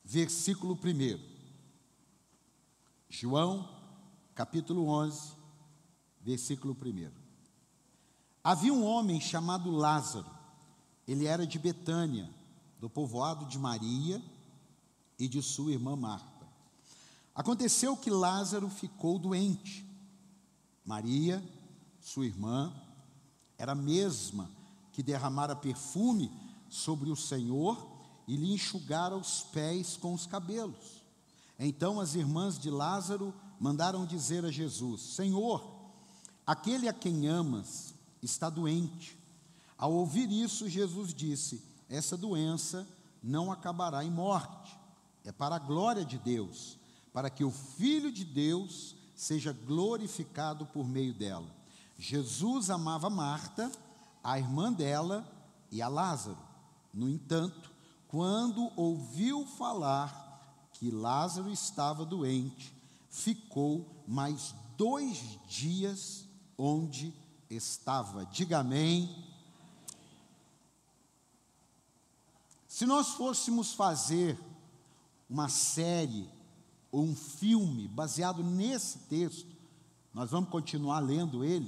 versículo 1. João, capítulo 11, versículo 1. Havia um homem chamado Lázaro. Ele era de Betânia, do povoado de Maria e de sua irmã Marta. Aconteceu que Lázaro ficou doente. Maria, sua irmã, era a mesma que derramara perfume sobre o Senhor e lhe enxugara os pés com os cabelos. Então as irmãs de Lázaro mandaram dizer a Jesus: Senhor, aquele a quem amas está doente. Ao ouvir isso, Jesus disse: essa doença não acabará em morte, é para a glória de Deus, para que o Filho de Deus seja glorificado por meio dela. Jesus amava Marta, a irmã dela e a Lázaro. No entanto, quando ouviu falar que Lázaro estava doente, ficou mais 2 dias onde estava. Diga amém. Se nós fôssemos fazer uma série ou um filme baseado nesse texto, nós vamos continuar lendo ele.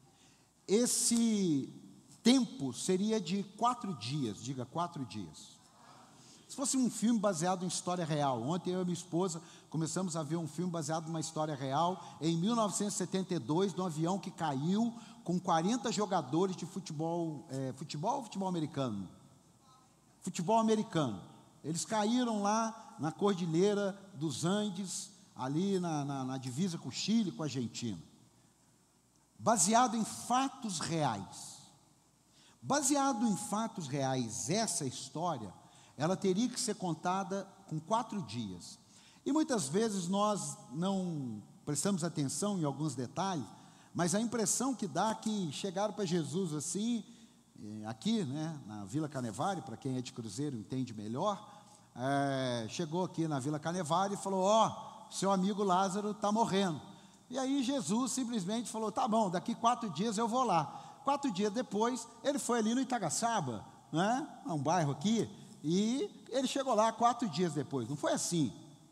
Esse tempo seria de 4 dias, diga 4 dias. Se fosse um filme baseado em história real, ontem eu e minha esposa começamos a ver um filme baseado numa história real, em 1972, de um avião que caiu com 40 jogadores de futebol, futebol ou futebol americano? Futebol americano. Eles caíram lá na Cordilheira dos Andes, ali na divisa com o Chile, com a Argentina. Baseado em fatos reais. Baseado em fatos reais, essa história, ela teria que ser contada com 4 dias. E muitas vezes nós não prestamos atenção em alguns detalhes, mas a impressão que dá é que chegaram para Jesus assim, aqui, né, na Vila Canevari, para quem é de Cruzeiro entende melhor, chegou aqui na Vila Canevari e falou: seu amigo Lázaro está morrendo. E aí Jesus simplesmente falou: tá bom, daqui 4 dias eu vou lá. 4 dias depois, ele foi ali no Itagaçaba, né, um bairro aqui, e ele chegou lá 4 dias depois. Não foi assim.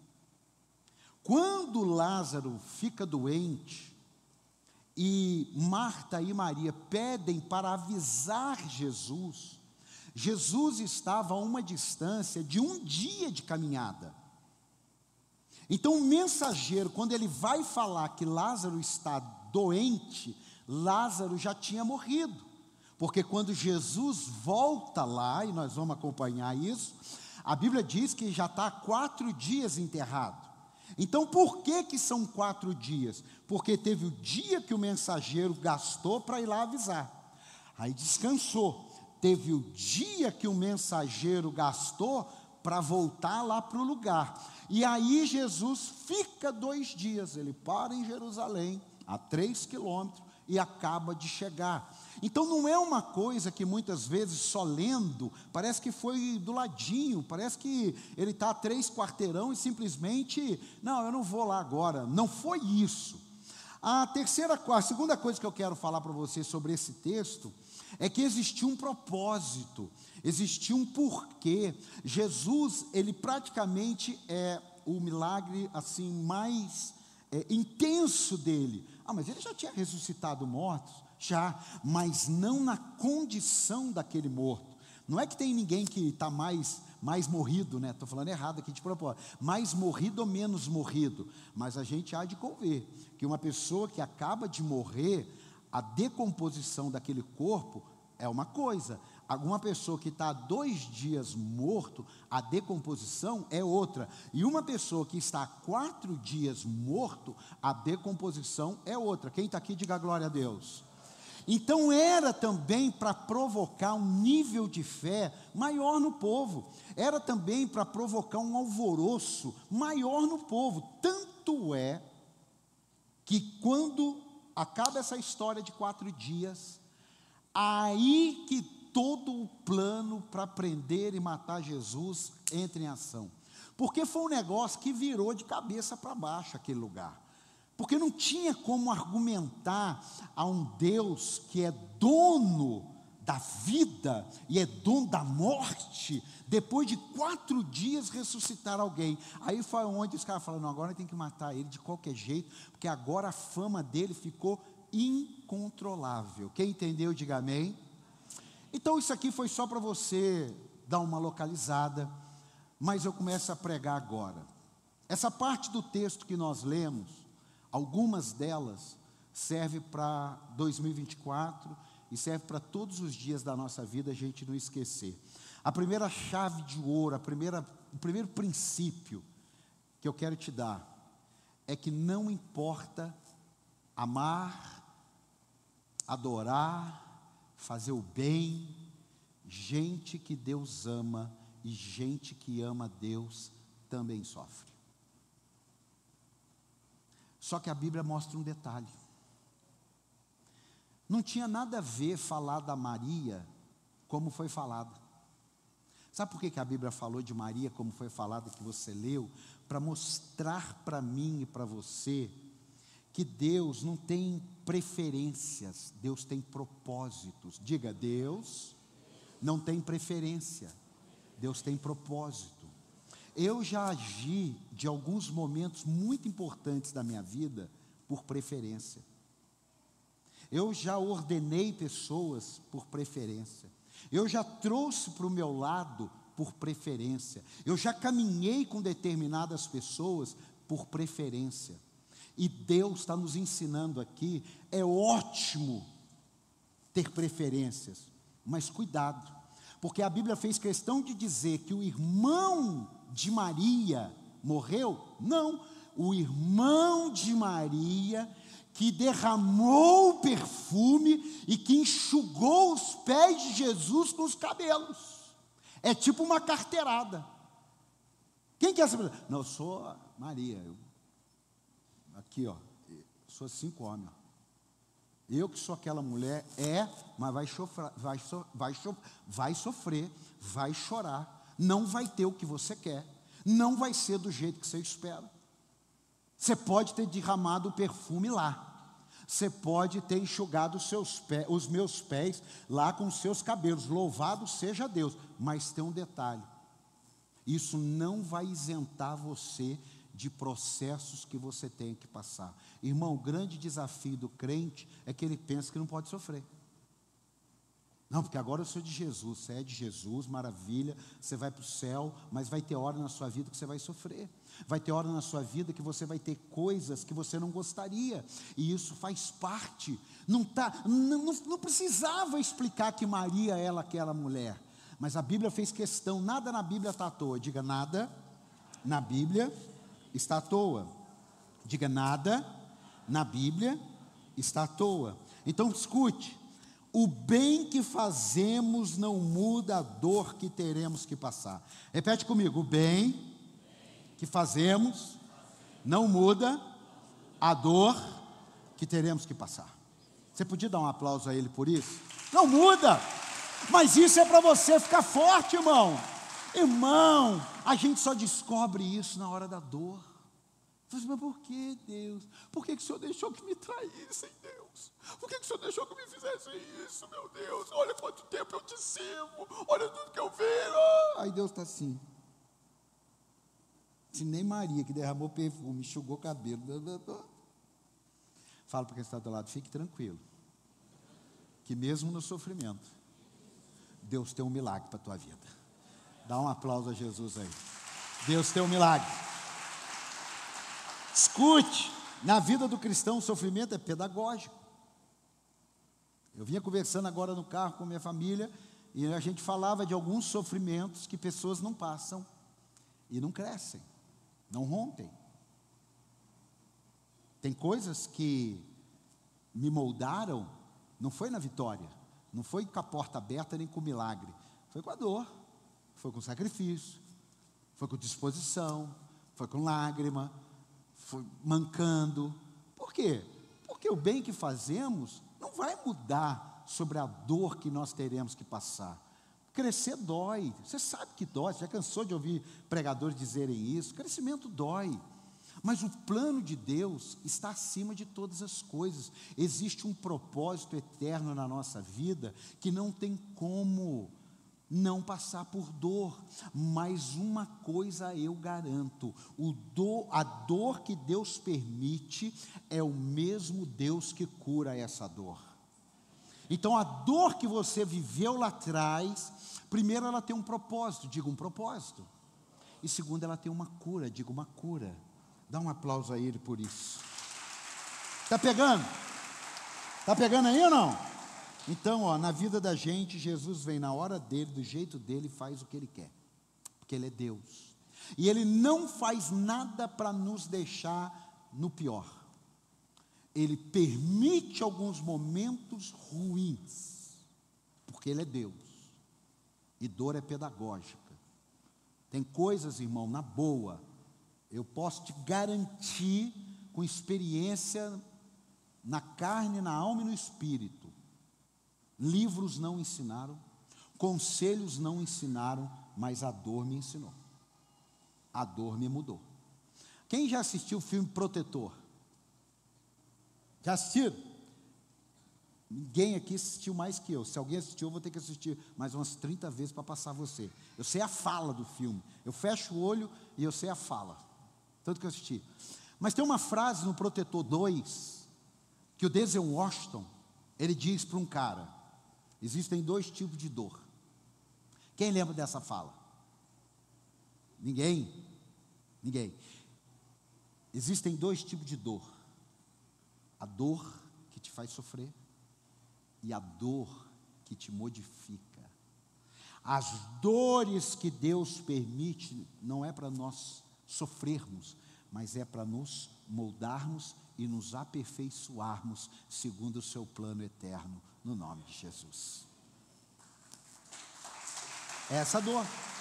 Quando Lázaro fica doente, e Marta e Maria pedem para avisar Jesus, Jesus estava a uma distância de 1 dia de caminhada. Então o mensageiro, quando ele vai falar que Lázaro está doente, Lázaro já tinha morrido. Porque quando Jesus volta lá, e nós vamos acompanhar isso, a Bíblia diz que já está há 4 dias enterrado. Então por que são 4 dias? Porque teve o dia que o mensageiro gastou para ir lá avisar, aí descansou. Teve o dia que o mensageiro gastou para voltar lá para o lugar, e aí Jesus fica 2 dias, ele para em Jerusalém, a 3 quilômetros, e acaba de chegar. Então não é uma coisa que muitas vezes só lendo, parece que foi do ladinho, parece que ele está a 3 quarteirão e simplesmente, não, eu não vou lá agora. Não foi isso. A segunda coisa que eu quero falar para você sobre esse texto, é que existia um propósito, existia um porquê. Jesus, ele praticamente é o milagre assim mais intenso dele. Mas ele já tinha ressuscitado mortos? Já, mas não na condição daquele morto. Não é que tem ninguém que está mais morrido, né? Estou falando errado aqui de propósito. Mais morrido ou menos morrido. Mas a gente há de conver que uma pessoa que acaba de morrer, a decomposição daquele corpo é uma coisa. Alguma pessoa que está 2 dias morto, a decomposição é outra. E uma pessoa que está 4 dias morto, a decomposição é outra. Quem está aqui, diga glória a Deus. Então era também para provocar um nível de fé maior no povo. Era também para provocar um alvoroço maior no povo. Tanto é que quando acaba essa história de 4 dias, aí que todo o plano para prender e matar Jesus entra em ação. Porque foi um negócio que virou de cabeça para baixo aquele lugar. Porque não tinha como argumentar a um Deus que é dono da vida e é dono da morte, depois de 4 dias ressuscitar alguém. Aí foi onde os caras falaram, não, agora tem que matar ele de qualquer jeito, porque agora a fama dele ficou incontrolável. Quem entendeu, diga amém. Então isso aqui foi só para você dar uma localizada, mas eu começo a pregar agora. Essa parte do texto que nós lemos, algumas delas serve para 2024 e serve para todos os dias da nossa vida, a gente não esquecer. A primeira chave de ouro, o primeiro princípio que eu quero te dar é que não importa amar, adorar, fazer o bem, gente que Deus ama e gente que ama Deus também sofre. Só que a Bíblia mostra um detalhe. Não tinha nada a ver falar da Maria como foi falado. Sabe por que a Bíblia falou de Maria como foi falado, que você leu? Para mostrar para mim e para você que Deus não tem preferências, Deus tem propósitos. Diga, Deus não tem preferência, Deus tem propósito. Eu já agi de alguns momentos muito importantes da minha vida por preferência. Eu já ordenei pessoas por preferência. Eu já trouxe para o meu lado por preferência. Eu já caminhei com determinadas pessoas por preferência. E Deus está nos ensinando aqui, é ótimo ter preferências, mas cuidado, porque a Bíblia fez questão de dizer que o irmão de Maria morreu? Não, o irmão de Maria que derramou o perfume e que enxugou os pés de Jesus com os cabelos. É tipo uma carteirada. Quem quer saber? Não, eu sou Maria. Aqui, ó, sou 5 homens. Eu que sou aquela mulher, mas vai sofrer, vai chorar, não vai ter o que você quer, não vai ser do jeito que você espera. Você pode ter derramado o perfume lá, você pode ter enxugado os meus pés lá com os seus cabelos, louvado seja Deus, mas tem um detalhe, isso não vai isentar você de processos que você tem que passar. Irmão, o grande desafio do crente é que ele pensa que não pode sofrer. Não, porque agora eu sou de Jesus, você é de Jesus, maravilha, você vai para o céu, mas vai ter hora na sua vida que você vai sofrer. Vai ter hora na sua vida que você vai ter coisas que você não gostaria, e isso faz parte. Não precisava explicar que Maria era aquela mulher, mas a Bíblia fez questão, nada na Bíblia está à toa. Diga, nada na Bíblia está à toa. Diga, nada na Bíblia está à toa. Então escute, o bem que fazemos não muda a dor que teremos que passar. Repete comigo, o bem que fazemos não muda a dor que teremos que passar. Você podia dar um aplauso a ele por isso? Não muda, mas isso é para você ficar forte, irmão. Irmão, a gente só descobre isso na hora da dor. Mas por que, Deus? Por que o Senhor deixou que me traíssem, Deus? Por que o Senhor deixou que me fizesse isso, meu Deus? Olha quanto tempo eu te sirvo, olha tudo que eu vejo. Aí Deus está assim. Se nem Maria, que derramou perfume, enxugou o cabelo. Fala para quem está do lado, fique tranquilo, que mesmo no sofrimento, Deus tem um milagre para a tua vida. Dá um aplauso a Jesus aí. Deus tem um milagre. Escute, na vida do cristão o sofrimento é pedagógico. Eu vinha conversando agora no carro com minha família, e a gente falava de alguns sofrimentos que pessoas não passam e não crescem, não rompem. Tem coisas que me moldaram, não foi na vitória, não foi com a porta aberta nem com o milagre, foi com a dor, foi com sacrifício, foi com disposição, foi com lágrima, foi mancando. Por quê? Porque o bem que fazemos não vai mudar sobre a dor que nós teremos que passar. Crescer dói, você sabe que dói, você já cansou de ouvir pregadores dizerem isso, crescimento dói. Mas o plano de Deus está acima de todas as coisas. Existe um propósito eterno na nossa vida que não tem como não passar por dor. Mas uma coisa eu garanto: a dor que Deus permite é o mesmo Deus que cura essa dor. Então a dor que você viveu lá atrás, primeiro ela tem um propósito, diga um propósito. E segundo, ela tem uma cura, diga uma cura. Dá um aplauso a ele por isso. Está pegando? Está pegando aí ou não? Então, na vida da gente, Jesus vem na hora dele, do jeito dele, e faz o que ele quer. Porque ele é Deus. E ele não faz nada para nos deixar no pior. Ele permite alguns momentos ruins, porque ele é Deus. E dor é pedagógica. Tem coisas, irmão, na boa, eu posso te garantir, com experiência na carne, na alma e no espírito, livros não ensinaram, conselhos não ensinaram, mas a dor me ensinou, a dor me mudou. Quem já assistiu o filme Protetor? Já assistiram? Ninguém aqui assistiu mais que eu. Se alguém assistiu, eu vou ter que assistir mais umas 30 vezes para passar você. Eu sei a fala do filme, eu fecho o olho e eu sei a fala, tanto que eu assisti. Mas tem uma frase no Protetor 2, que o Denzel Washington, ele diz para um cara: existem dois tipos de dor. Quem lembra dessa fala? Ninguém? Ninguém. Existem dois tipos de dor: a dor que te faz sofrer e a dor que te modifica. As dores que Deus permite não é para nós sofrermos, mas é para nos moldarmos e nos aperfeiçoarmos segundo o seu plano eterno, no nome de Jesus. É essa dor.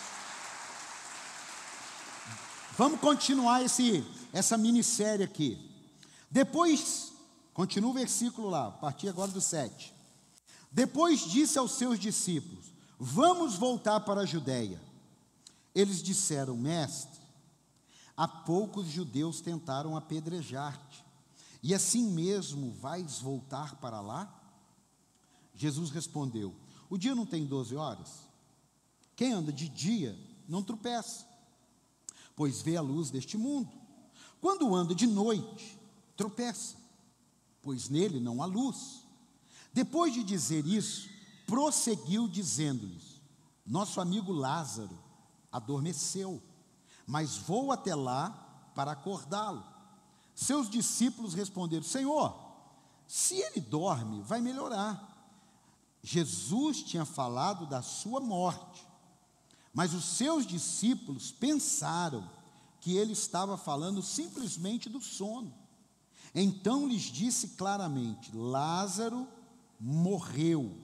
Vamos continuar essa minissérie aqui. Depois, continua o versículo lá, a partir agora do 7. Depois disse aos seus discípulos: vamos voltar para a Judeia. Eles disseram: mestre, há pouco os judeus tentaram apedrejar-te, e assim mesmo vais voltar para lá? Jesus respondeu: o dia não tem 12 horas? Quem anda de dia não tropeça, pois vê a luz deste mundo. Quando anda de noite, tropeça, pois nele não há luz. Depois de dizer isso, prosseguiu dizendo-lhes: nosso amigo Lázaro adormeceu, mas vou até lá para acordá-lo. Seus discípulos responderam: Senhor, se ele dorme, vai melhorar. Jesus tinha falado da sua morte, mas os seus discípulos pensaram que ele estava falando simplesmente do sono. Então lhes disse claramente: Lázaro morreu,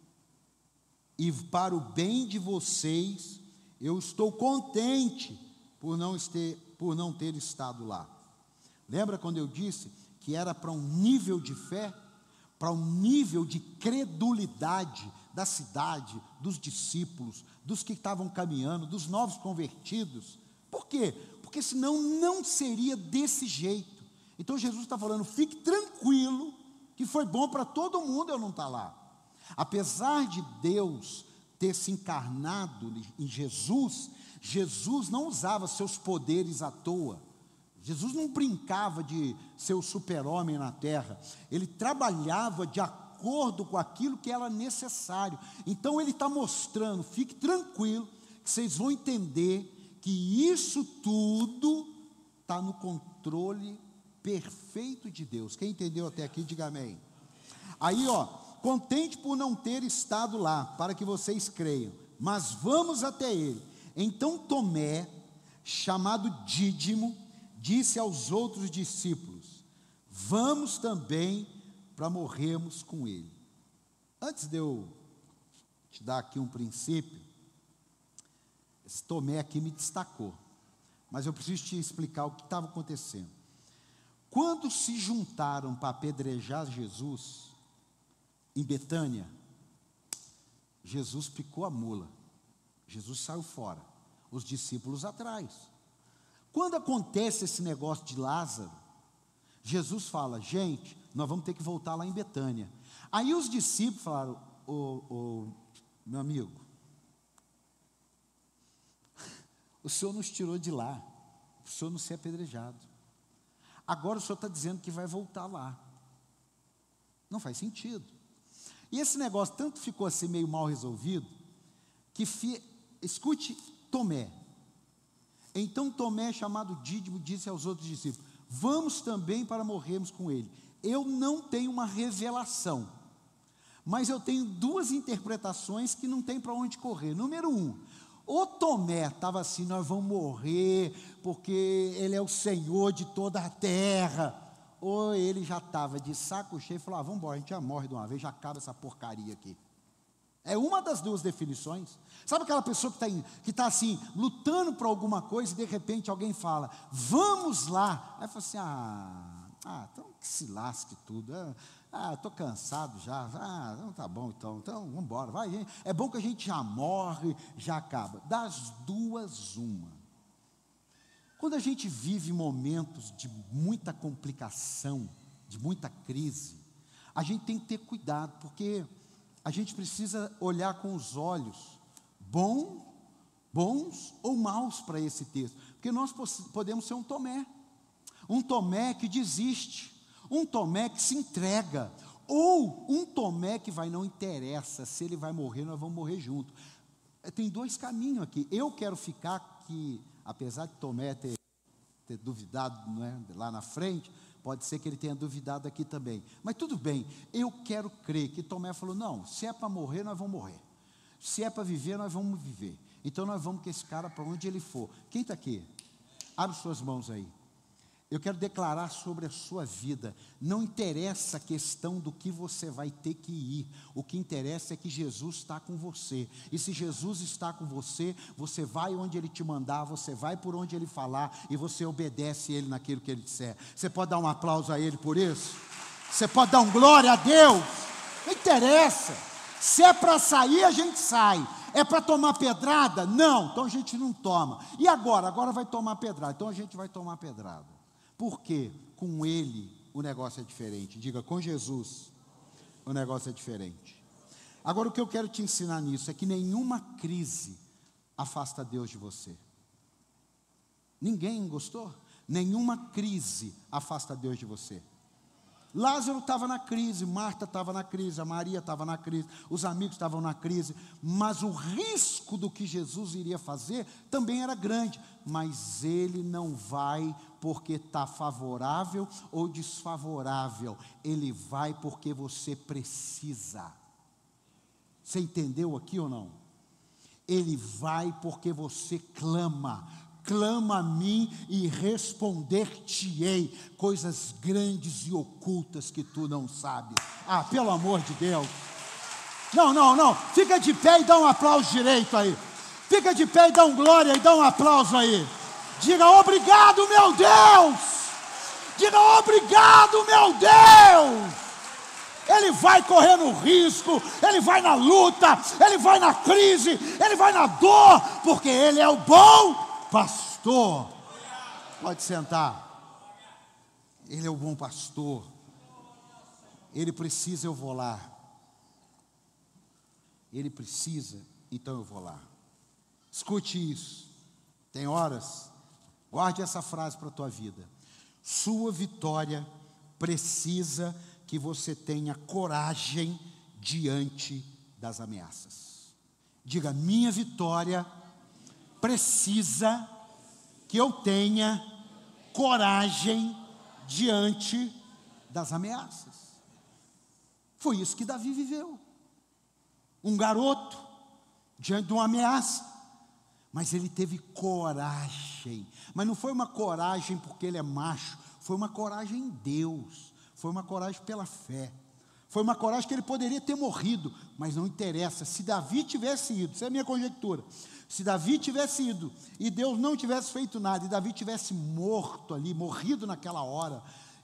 e para o bem de vocês, eu estou contente por não ter estado lá. Lembra quando eu disse que era para um nível de fé, para um nível de credulidade da cidade, dos discípulos, dos que estavam caminhando, dos novos convertidos? Por quê? Porque senão não seria desse jeito. Então Jesus está falando: fique tranquilo, que foi bom para todo mundo eu não estar lá. Apesar de Deus ter se encarnado em Jesus, Jesus não usava seus poderes à toa. Jesus não brincava de ser o super-homem na terra. Ele trabalhava de acordo com aquilo que era necessário. Então ele está mostrando: fique tranquilo, que vocês vão entender que isso tudo está no controle perfeito de Deus. Quem entendeu até aqui, diga amém. Aí, contente por não ter estado lá, para que vocês creiam, mas vamos até ele. Então Tomé, chamado Dídimo, disse aos outros discípulos: vamos também para morrermos com ele. Antes de eu te dar aqui um princípio, esse Tomé aqui me destacou, mas eu preciso te explicar o que estava acontecendo. Quando se juntaram para apedrejar Jesus em Betânia, Jesus picou a mula, Jesus saiu fora, os discípulos atrás. Quando acontece esse negócio de Lázaro, Jesus fala: gente, nós vamos ter que voltar lá em Betânia. Aí os discípulos falaram: meu amigo, o Senhor nos tirou de lá, o Senhor não ser apedrejado. Agora o Senhor está dizendo que vai voltar lá. Não faz sentido. E esse negócio tanto ficou assim meio mal resolvido, que, escute Tomé. Então Tomé, chamado Dídimo, disse aos outros discípulos: vamos também para morrermos com ele. Eu não tenho uma revelação, mas eu tenho duas interpretações que não tem para onde correr. Número 1, o Tomé estava assim: nós vamos morrer, porque ele é o Senhor de toda a terra. Ou ele já estava de saco cheio e falou: vamos embora, a gente já morre de uma vez, já acaba essa porcaria aqui. É uma das duas definições. Sabe aquela pessoa que está assim, lutando por alguma coisa, e de repente alguém fala: vamos lá. Aí fala assim: então que se lasque tudo. Estou cansado já. Não, tá bom, então vamos embora. Vai, gente. É bom que a gente já morre, já acaba. Das duas, uma. Quando a gente vive momentos de muita complicação, de muita crise, a gente tem que ter cuidado, porque a gente precisa olhar com os olhos bons ou maus para esse texto, porque nós podemos ser um Tomé que desiste, um Tomé que se entrega, ou um Tomé que não interessa, se ele vai morrer, nós vamos morrer junto. Tem dois caminhos aqui. Eu quero ficar aqui, apesar de Tomé ter duvidado, não é, lá na frente, pode ser que ele tenha duvidado aqui também, mas tudo bem, eu quero crer que Tomé falou: não, se é para morrer, nós vamos morrer, se é para viver, nós vamos viver, então nós vamos com esse cara para onde ele for. Quem está aqui? Abre suas mãos aí. Eu quero declarar sobre a sua vida, não interessa a questão do que você vai ter que ir, o que interessa é que Jesus está com você, e se Jesus está com você, você vai onde Ele te mandar, você vai por onde Ele falar, e você obedece Ele naquilo que Ele disser. Você pode dar um aplauso a Ele por isso? Você pode dar um glória a Deus? Não interessa, se é para sair, a gente sai. É para tomar pedrada? Não, então a gente não toma. E agora? Agora vai tomar pedrada, então a gente vai tomar pedrada. Porque com Ele o negócio é diferente. Diga: com Jesus o negócio é diferente. Agora, o que eu quero te ensinar nisso é que nenhuma crise afasta Deus de você. Ninguém gostou? Nenhuma crise afasta Deus de você. Lázaro estava na crise, Marta estava na crise, a Maria estava na crise, os amigos estavam na crise, mas o risco do que Jesus iria fazer também era grande, mas Ele não vai porque está favorável ou desfavorável, Ele vai porque você precisa. Você entendeu aqui ou não? Ele vai porque você clama a mim e responder-te-ei coisas grandes e ocultas que tu não sabes. Pelo amor de Deus. Não, fica de pé e dá um aplauso direito aí. Fica de pé e dá um glória e dá um aplauso aí. Diga: obrigado, meu Deus. Diga: obrigado, meu Deus. Ele vai correr no risco, ele vai na luta, ele vai na crise, ele vai na dor, porque Ele é o bom pastor. Pode sentar. Ele é o bom pastor. Ele precisa, eu vou lá. Ele precisa, então eu vou lá. Escute isso. Tem horas, guarde essa frase para a tua vida. Sua vitória precisa que você tenha coragem diante das ameaças. Diga: minha vitória precisa que eu tenha coragem diante das ameaças. Foi isso que Davi viveu. Um garoto diante de uma ameaça, mas ele teve coragem. Mas não foi uma coragem porque ele é macho, foi uma coragem em Deus, foi uma coragem pela fé. Foi uma coragem que ele poderia ter morrido, mas não interessa. Se Davi tivesse ido, isso é a minha conjectura, se Davi tivesse ido, e Deus não tivesse feito nada, e Davi tivesse morto ali, morrido naquela hora,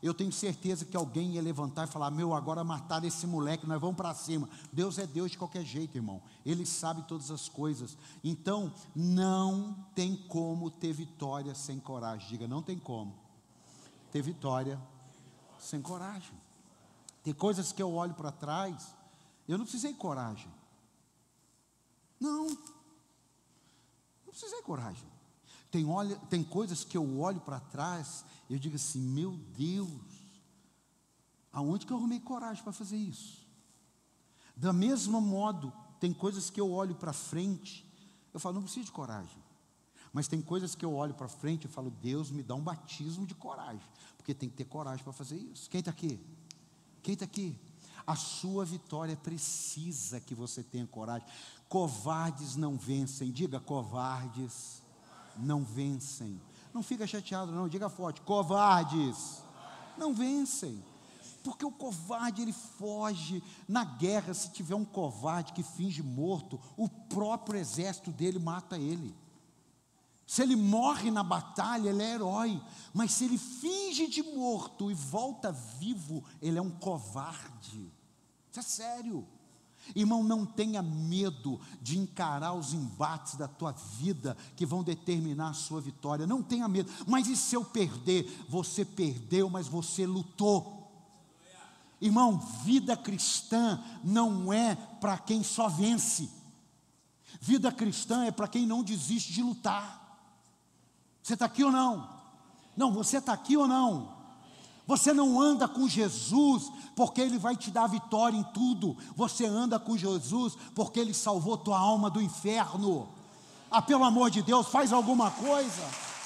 eu tenho certeza que alguém ia levantar e falar: meu, agora mataram esse moleque, nós vamos para cima. Deus é Deus de qualquer jeito, irmão. Ele sabe todas as coisas. Então, não tem como ter vitória sem coragem. Diga, não tem como ter vitória sem coragem. Tem coisas que eu olho para trás, eu não precisei coragem. Não precisei coragem. Tem coisas que eu olho para trás, eu digo assim: meu Deus, aonde que eu arrumei coragem para fazer isso? Da mesmo modo, tem coisas que eu olho para frente, eu falo: não preciso de coragem. Mas tem coisas que eu olho para frente e falo: Deus, me dá um batismo de coragem, porque tem que ter coragem para fazer isso. Quem está aqui? Quem está aqui? A sua vitória precisa que você tenha coragem. Covardes não vencem. Diga, covardes não vencem. Não fica chateado não, diga forte: covardes não vencem. Porque o covarde, ele foge. Na guerra, se tiver um covarde que finge morto, o próprio exército dele mata ele. Se ele morre na batalha, ele é herói. Mas se ele finge de morto e volta vivo, ele é um covarde. Isso é sério. Irmão, não tenha medo de encarar os embates da tua vida que vão determinar a sua vitória. Não tenha medo. Mas e se eu perder? Você perdeu, mas você lutou. Irmão, vida cristã não é para quem só vence. Vida cristã é para quem não desiste de lutar. Você está aqui ou não? Não, você está aqui ou não? Você não anda com Jesus porque Ele vai te dar vitória em tudo. Você anda com Jesus porque Ele salvou tua alma do inferno. Ah, pelo amor de Deus, faz alguma coisa.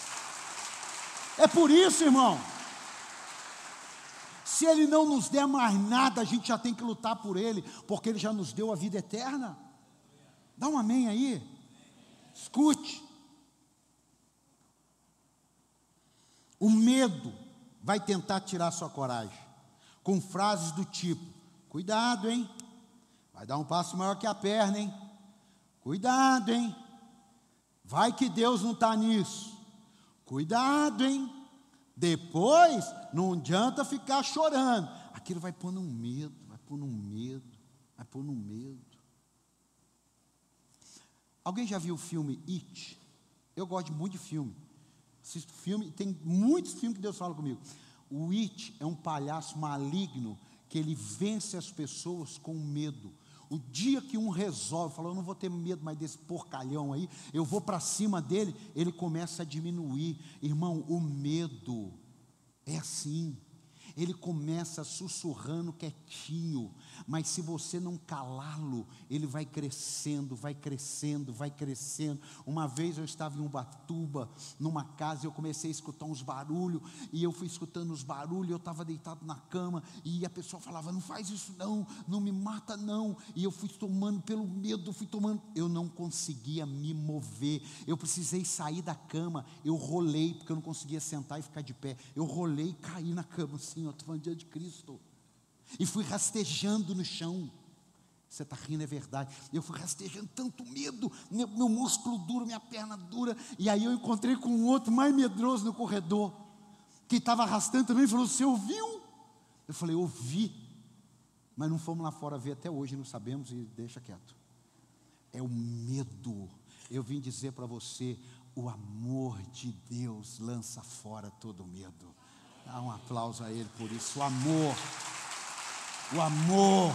É por isso, irmão. Se Ele não nos der mais nada, a gente já tem que lutar por Ele, porque Ele já nos deu a vida eterna. Dá um amém aí. Escute. O medo vai tentar tirar sua coragem, com frases do tipo: cuidado, hein? Vai dar um passo maior que a perna, hein? Cuidado, hein? Vai que Deus não está nisso. Cuidado, hein? Depois, não adianta ficar chorando. Aquilo vai pôr num medo, vai pôr num medo, vai pôr num medo. Alguém já viu o filme It? Eu gosto muito de filme. Assisto filme, tem muitos filmes que Deus fala comigo. O It é um palhaço maligno que ele vence as pessoas com medo. O dia que um resolve, fala: eu não vou ter medo mais desse porcalhão aí, eu vou para cima dele, ele começa a diminuir. Irmão, o medo é assim. Ele começa sussurrando quietinho, mas se você não calá-lo, ele vai crescendo, vai crescendo, vai crescendo. Uma vez eu estava em Ubatuba, numa casa, e eu comecei a escutar uns barulhos, e eu fui escutando os barulhos, eu estava deitado na cama, e a pessoa falava: não faz isso não, não me mata não, e eu fui tomando pelo medo, eu não conseguia me mover, eu precisei sair da cama, eu rolei, porque eu não conseguia sentar e ficar de pé, eu rolei e caí na cama assim, eu estou falando diante de Cristo, e fui rastejando no chão. Você está rindo, é verdade. Eu fui rastejando, tanto medo, meu músculo duro, minha perna dura. E aí eu encontrei com um outro mais medroso no corredor, que estava arrastando também, e falou: você ouviu? Eu falei: ouvi, mas não fomos lá fora ver até hoje, não sabemos, e deixa quieto. É o medo. Eu vim dizer para você: o amor de Deus lança fora todo medo. Dá um aplauso a Ele por isso. O amor. O amor.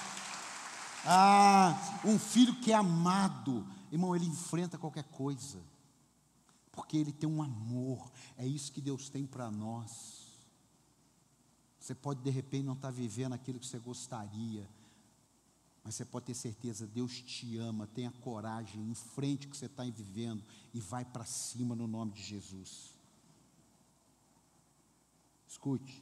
Um filho que é amado, irmão, ele enfrenta qualquer coisa, porque ele tem um amor. É isso que Deus tem para nós. Você pode de repente não estar vivendo aquilo que você gostaria, mas você pode ter certeza: Deus te ama. Tenha coragem, enfrente o que você está vivendo e vai para cima no nome de Jesus. Escute.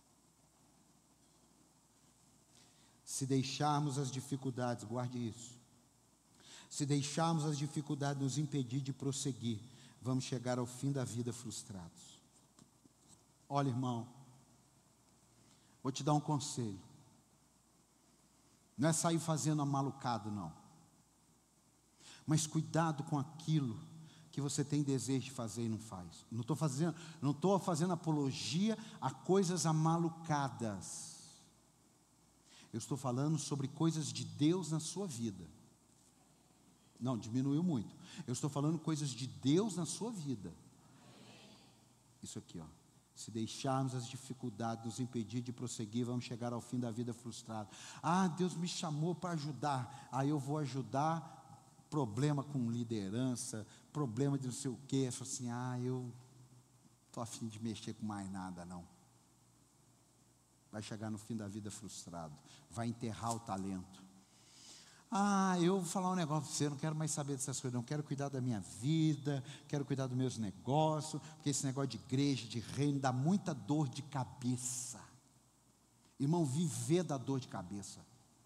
Se deixarmos as dificuldades, guarde isso. Se deixarmos as dificuldades nos impedir de prosseguir, vamos chegar ao fim da vida frustrados. Olha, irmão, vou te dar um conselho. Não é sair fazendo amalucado, não. Mas cuidado com aquilo que você tem desejo de fazer e não faz. Não estou fazendo apologia a coisas amalucadas. Eu estou falando sobre coisas de Deus na sua vida. Não, diminuiu muito. Eu estou falando coisas de Deus na sua vida. Isso aqui, ó. Se deixarmos as dificuldades nos impedir de prosseguir, vamos chegar ao fim da vida frustrado. Ah, Deus me chamou para ajudar. Aí eu vou ajudar. Problema com liderança, problema de não sei o quê. Eu falo assim, eu estou a fim de mexer com mais nada, não. Vai chegar no fim da vida frustrado. Vai enterrar o talento. Eu vou falar um negócio para você, não quero mais saber dessas coisas, não quero cuidar da minha vida, quero cuidar dos meus negócios, porque esse negócio de igreja, de reino, dá muita dor de cabeça. Irmão, viver dá dor de cabeça.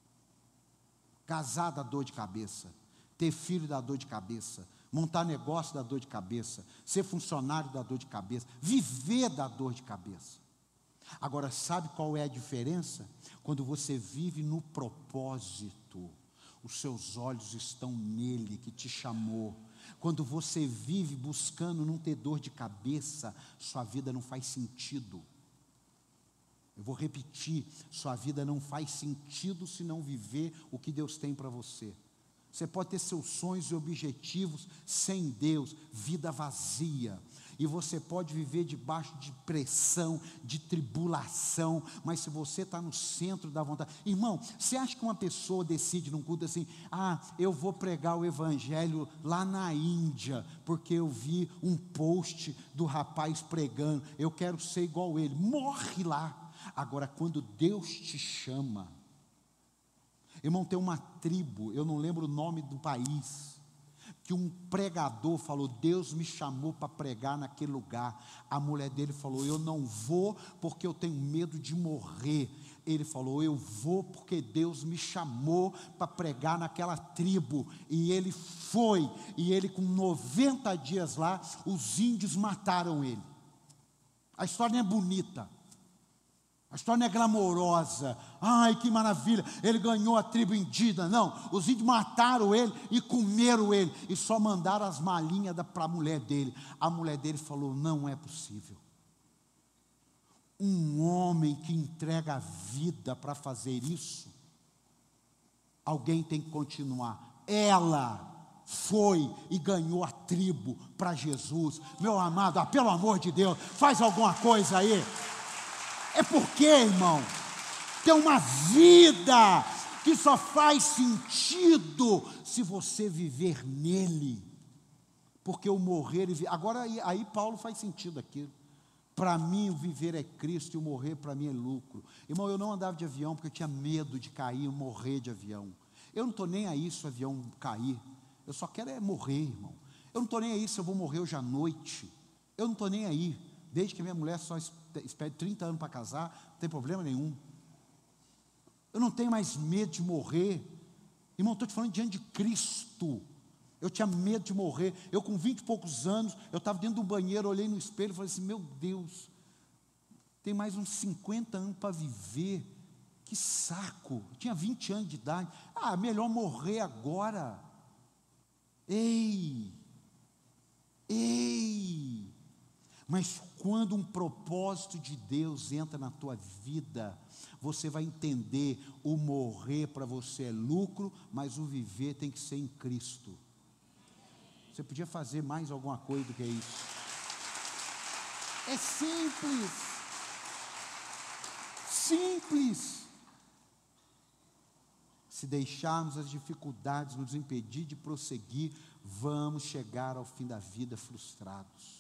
Casar dá dor de cabeça. Ter filho dá dor de cabeça. Montar negócio dá dor de cabeça. Ser funcionário dá dor de cabeça. Viver dá dor de cabeça. Agora, sabe qual é a diferença? Quando você vive no propósito. Os seus olhos estão nele que te chamou. Quando você vive buscando não ter dor de cabeça, sua vida não faz sentido. Eu vou repetir, sua vida não faz sentido se não viver o que Deus tem para você. Você pode ter seus sonhos e objetivos sem Deus, vida vazia. E você pode viver debaixo de pressão, de tribulação, mas se você está no centro da vontade. Irmão, você acha que uma pessoa decide num culto assim, eu vou pregar o evangelho lá na Índia, porque eu vi um post do rapaz pregando, eu quero ser igual ele, morre lá. Agora, quando Deus te chama, irmão, tem uma tribo, eu não lembro o nome do país, que um pregador falou, Deus me chamou para pregar naquele lugar. A mulher dele falou, eu não vou porque eu tenho medo de morrer. Ele falou, eu vou porque Deus me chamou para pregar naquela tribo. E ele foi, e ele com 90 dias lá, os índios mataram ele. A história não é bonita. A história não é glamourosa. Ai, que maravilha, ele ganhou a tribo indígena. Não, os índios mataram ele e comeram ele. E só mandaram as malinhas para a mulher dele. A mulher dele falou, não é possível. Um homem que entrega a vida para fazer isso, alguém tem que continuar. Ela foi e ganhou a tribo para Jesus. Meu amado, pelo amor de Deus, faz alguma coisa aí. É porque, irmão, tem uma vida que só faz sentido se você viver nele. Porque o morrer e agora aí Paulo faz sentido aqui. Para mim o viver é Cristo e o morrer para mim é lucro. Irmão, eu não andava de avião porque eu tinha medo de cair e morrer de avião. Eu não estou nem aí se o avião cair. Eu só quero morrer, irmão. Eu não estou nem aí se eu vou morrer hoje à noite. Eu não estou nem aí. Desde que minha mulher só espere 30 anos para casar, não tem problema nenhum. Eu não tenho mais medo de morrer. Irmão, estou te falando diante de Cristo. Eu tinha medo de morrer. Eu com 20 e poucos anos, eu estava dentro do banheiro, olhei no espelho e falei assim, meu Deus, tem mais uns 50 anos para viver. Que saco. Eu tinha 20 anos de idade. Melhor morrer agora. Ei. Mas quando um propósito de Deus entra na tua vida, você vai entender, o morrer para você é lucro, mas o viver tem que ser em Cristo. Você podia fazer mais alguma coisa do que isso. É simples. Simples. Se deixarmos as dificuldades nos impedir de prosseguir, vamos chegar ao fim da vida frustrados.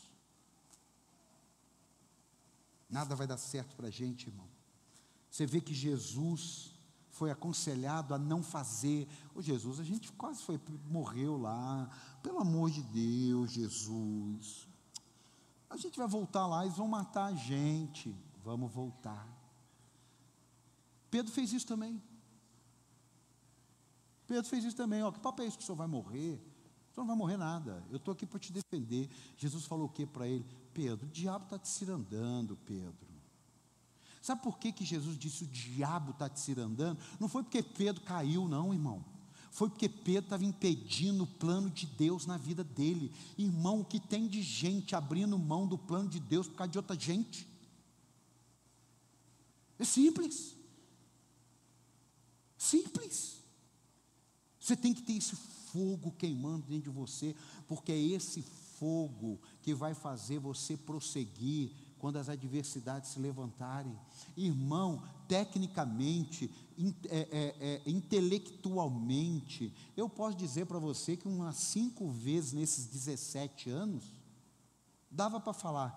Nada vai dar certo para a gente, irmão. Você vê que Jesus foi aconselhado a não fazer. Jesus, a gente quase morreu lá. Pelo amor de Deus, Jesus. A gente vai voltar lá, eles vão matar a gente. Vamos voltar. Pedro fez isso também. Que papo é isso que o senhor vai morrer? O senhor não vai morrer nada. Eu estou aqui para te defender. Jesus falou o que para ele? Pedro, o diabo está te cirandando, Pedro. Sabe por que Jesus disse o diabo está te cirandando? Não foi porque Pedro caiu, não, irmão. Foi porque Pedro estava impedindo o plano de Deus na vida dele. Irmão, o que tem de gente abrindo mão do plano de Deus por causa de outra gente? É simples. Simples. Você tem que ter esse fogo queimando dentro de você, porque é esse fogo que vai fazer você prosseguir quando as adversidades se levantarem. Irmão, tecnicamente, intelectualmente, eu posso dizer para você que umas 5 vezes nesses 17 anos, dava para falar,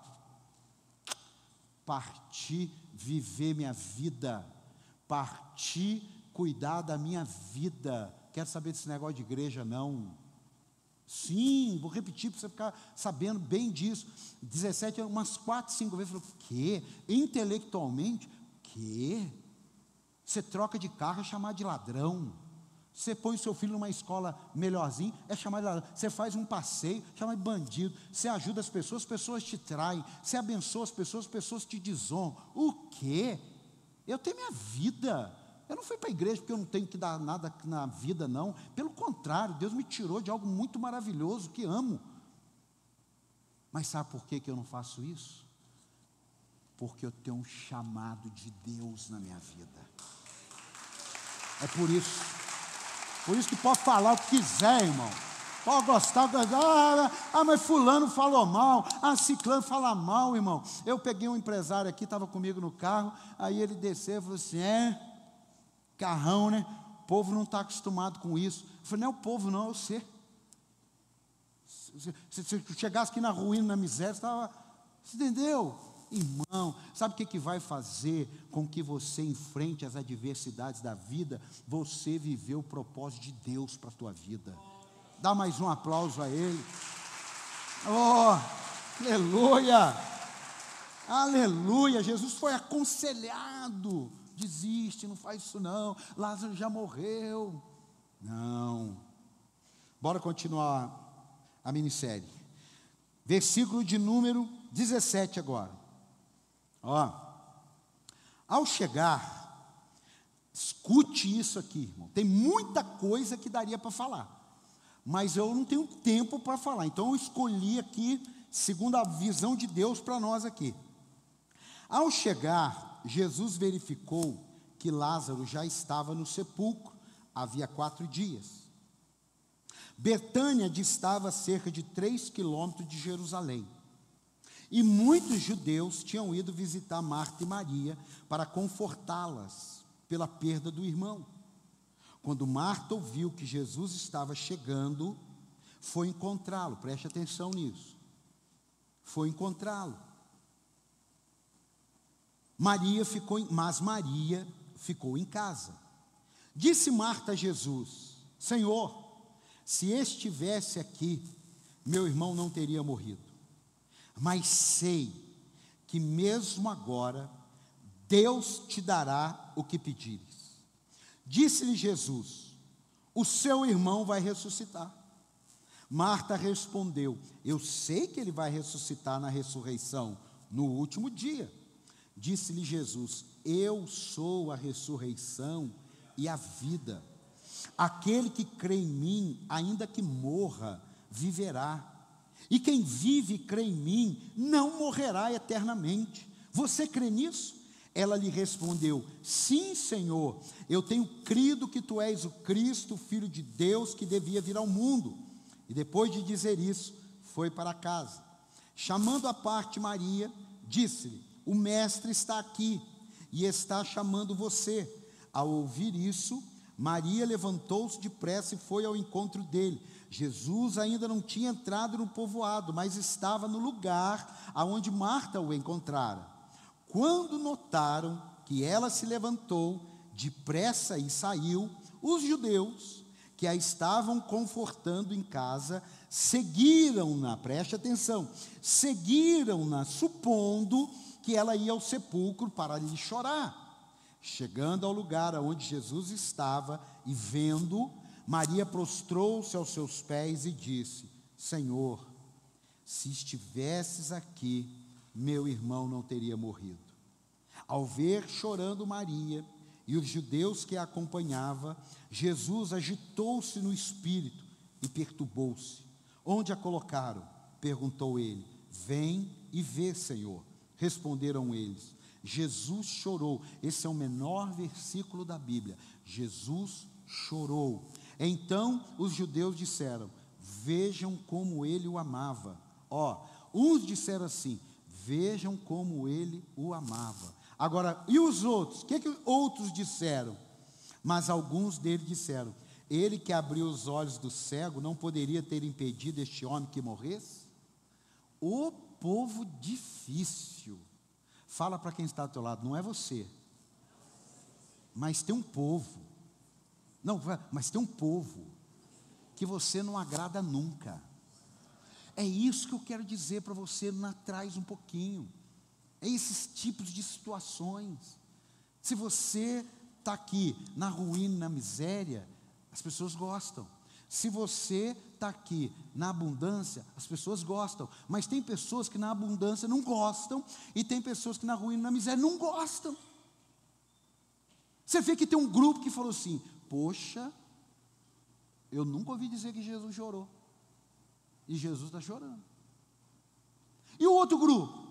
parti viver minha vida, parti cuidar da minha vida. Quero saber desse negócio de igreja não. Sim, vou repetir para você ficar sabendo bem disso. 17 anos, umas 4, 5 vezes, falou, que? Intelectualmente, que? Você troca de carro, é chamado de ladrão. Você põe o seu filho numa escola melhorzinha, é chamado de ladrão. Você faz um passeio, chama de bandido. Você ajuda as pessoas te traem. Você abençoa as pessoas te desonram. O quê? Eu tenho minha vida. Eu não fui para a igreja porque eu não tenho que dar nada na vida, não. Pelo contrário, Deus me tirou de algo muito maravilhoso, que amo. Mas sabe por que eu não faço isso? Porque eu tenho um chamado de Deus na minha vida. É por isso. Por isso que pode falar o que quiser, irmão. Pode gostar, mas fulano falou mal, ciclano fala mal, irmão. Eu peguei um empresário aqui, estava comigo no carro, aí ele desceu e falou assim, carrão, né? O povo não está acostumado com isso. Eu falei, não é o povo não, é você. Se chegasse aqui na ruína, na miséria, você entendeu? Irmão, sabe o que vai fazer com que você enfrente as adversidades da vida? Você viver o propósito de Deus para a tua vida. Dá mais um aplauso a Ele. Oh, aleluia! Aleluia! Jesus foi aconselhado. Desiste, não faz isso não. Lázaro já morreu. Não. Bora continuar a minissérie. Versículo de número 17 agora. Ao chegar, escute isso aqui, irmão. Tem muita coisa que daria para falar, mas eu não tenho tempo para falar. Então eu escolhi aqui, segundo a visão de Deus para nós aqui. Ao chegar, Jesus verificou que Lázaro já estava no sepulcro havia 4 dias. Betânia distava cerca de 3 quilômetros de Jerusalém. E muitos judeus tinham ido visitar Marta e Maria para confortá-las pela perda do irmão. Quando Marta ouviu que Jesus estava chegando, foi encontrá-lo. Preste atenção nisso. Foi encontrá-lo. Mas Maria ficou em casa. Disse Marta a Jesus, Senhor, se estivesse aqui, meu irmão não teria morrido. Mas sei que mesmo agora, Deus te dará o que pedires. Disse-lhe Jesus, o seu irmão vai ressuscitar. Marta respondeu, eu sei que ele vai ressuscitar na ressurreição, no último dia. Disse-lhe Jesus, eu sou a ressurreição e a vida. Aquele que crê em mim, ainda que morra, viverá. E quem vive e crê em mim, não morrerá eternamente. Você crê nisso? Ela lhe respondeu, sim, Senhor, eu tenho crido que tu és o Cristo, o Filho de Deus, que devia vir ao mundo. E depois de dizer isso, foi para casa. Chamando à parte Maria, disse-lhe, o mestre está aqui e está chamando você. Ao ouvir isso, Maria levantou-se depressa e foi ao encontro dele. Jesus ainda não tinha entrado no povoado, mas estava no lugar aonde Marta o encontrara. Quando notaram que ela se levantou depressa e saiu, os judeus que a estavam confortando em casa seguiram-na, preste atenção, seguiram-na supondo que ela ia ao sepulcro para lhe chorar. Chegando ao lugar onde Jesus estava e vendo, Maria prostrou-se aos seus pés e disse, Senhor, se estivesses aqui, meu irmão não teria morrido. Ao ver chorando Maria e os judeus que a acompanhavam, Jesus agitou-se no espírito e perturbou-se. Onde a colocaram? Perguntou ele. Vem e vê, Senhor. Responderam eles. Jesus chorou. Esse é o menor versículo da Bíblia. Jesus chorou. Então os judeus disseram: vejam como ele o amava. Uns disseram assim: vejam como ele o amava. Agora, e os outros? O que outros disseram? Mas alguns deles disseram: ele que abriu os olhos do cego não poderia ter impedido este homem que morresse? O povo difícil. Fala para quem está ao teu lado, não é você, mas tem um povo. Não, mas tem um povo que você não agrada nunca. É isso que eu quero dizer para você lá atrás um pouquinho. É esses tipos de situações. Se você está aqui na ruína, na miséria, as pessoas gostam. Se você está aqui na abundância, as pessoas gostam. Mas tem pessoas que na abundância não gostam, e tem pessoas que na ruína, na miséria não gostam. Você vê que tem um grupo que falou assim: poxa, eu nunca ouvi dizer que Jesus chorou. E Jesus está chorando. E o outro grupo?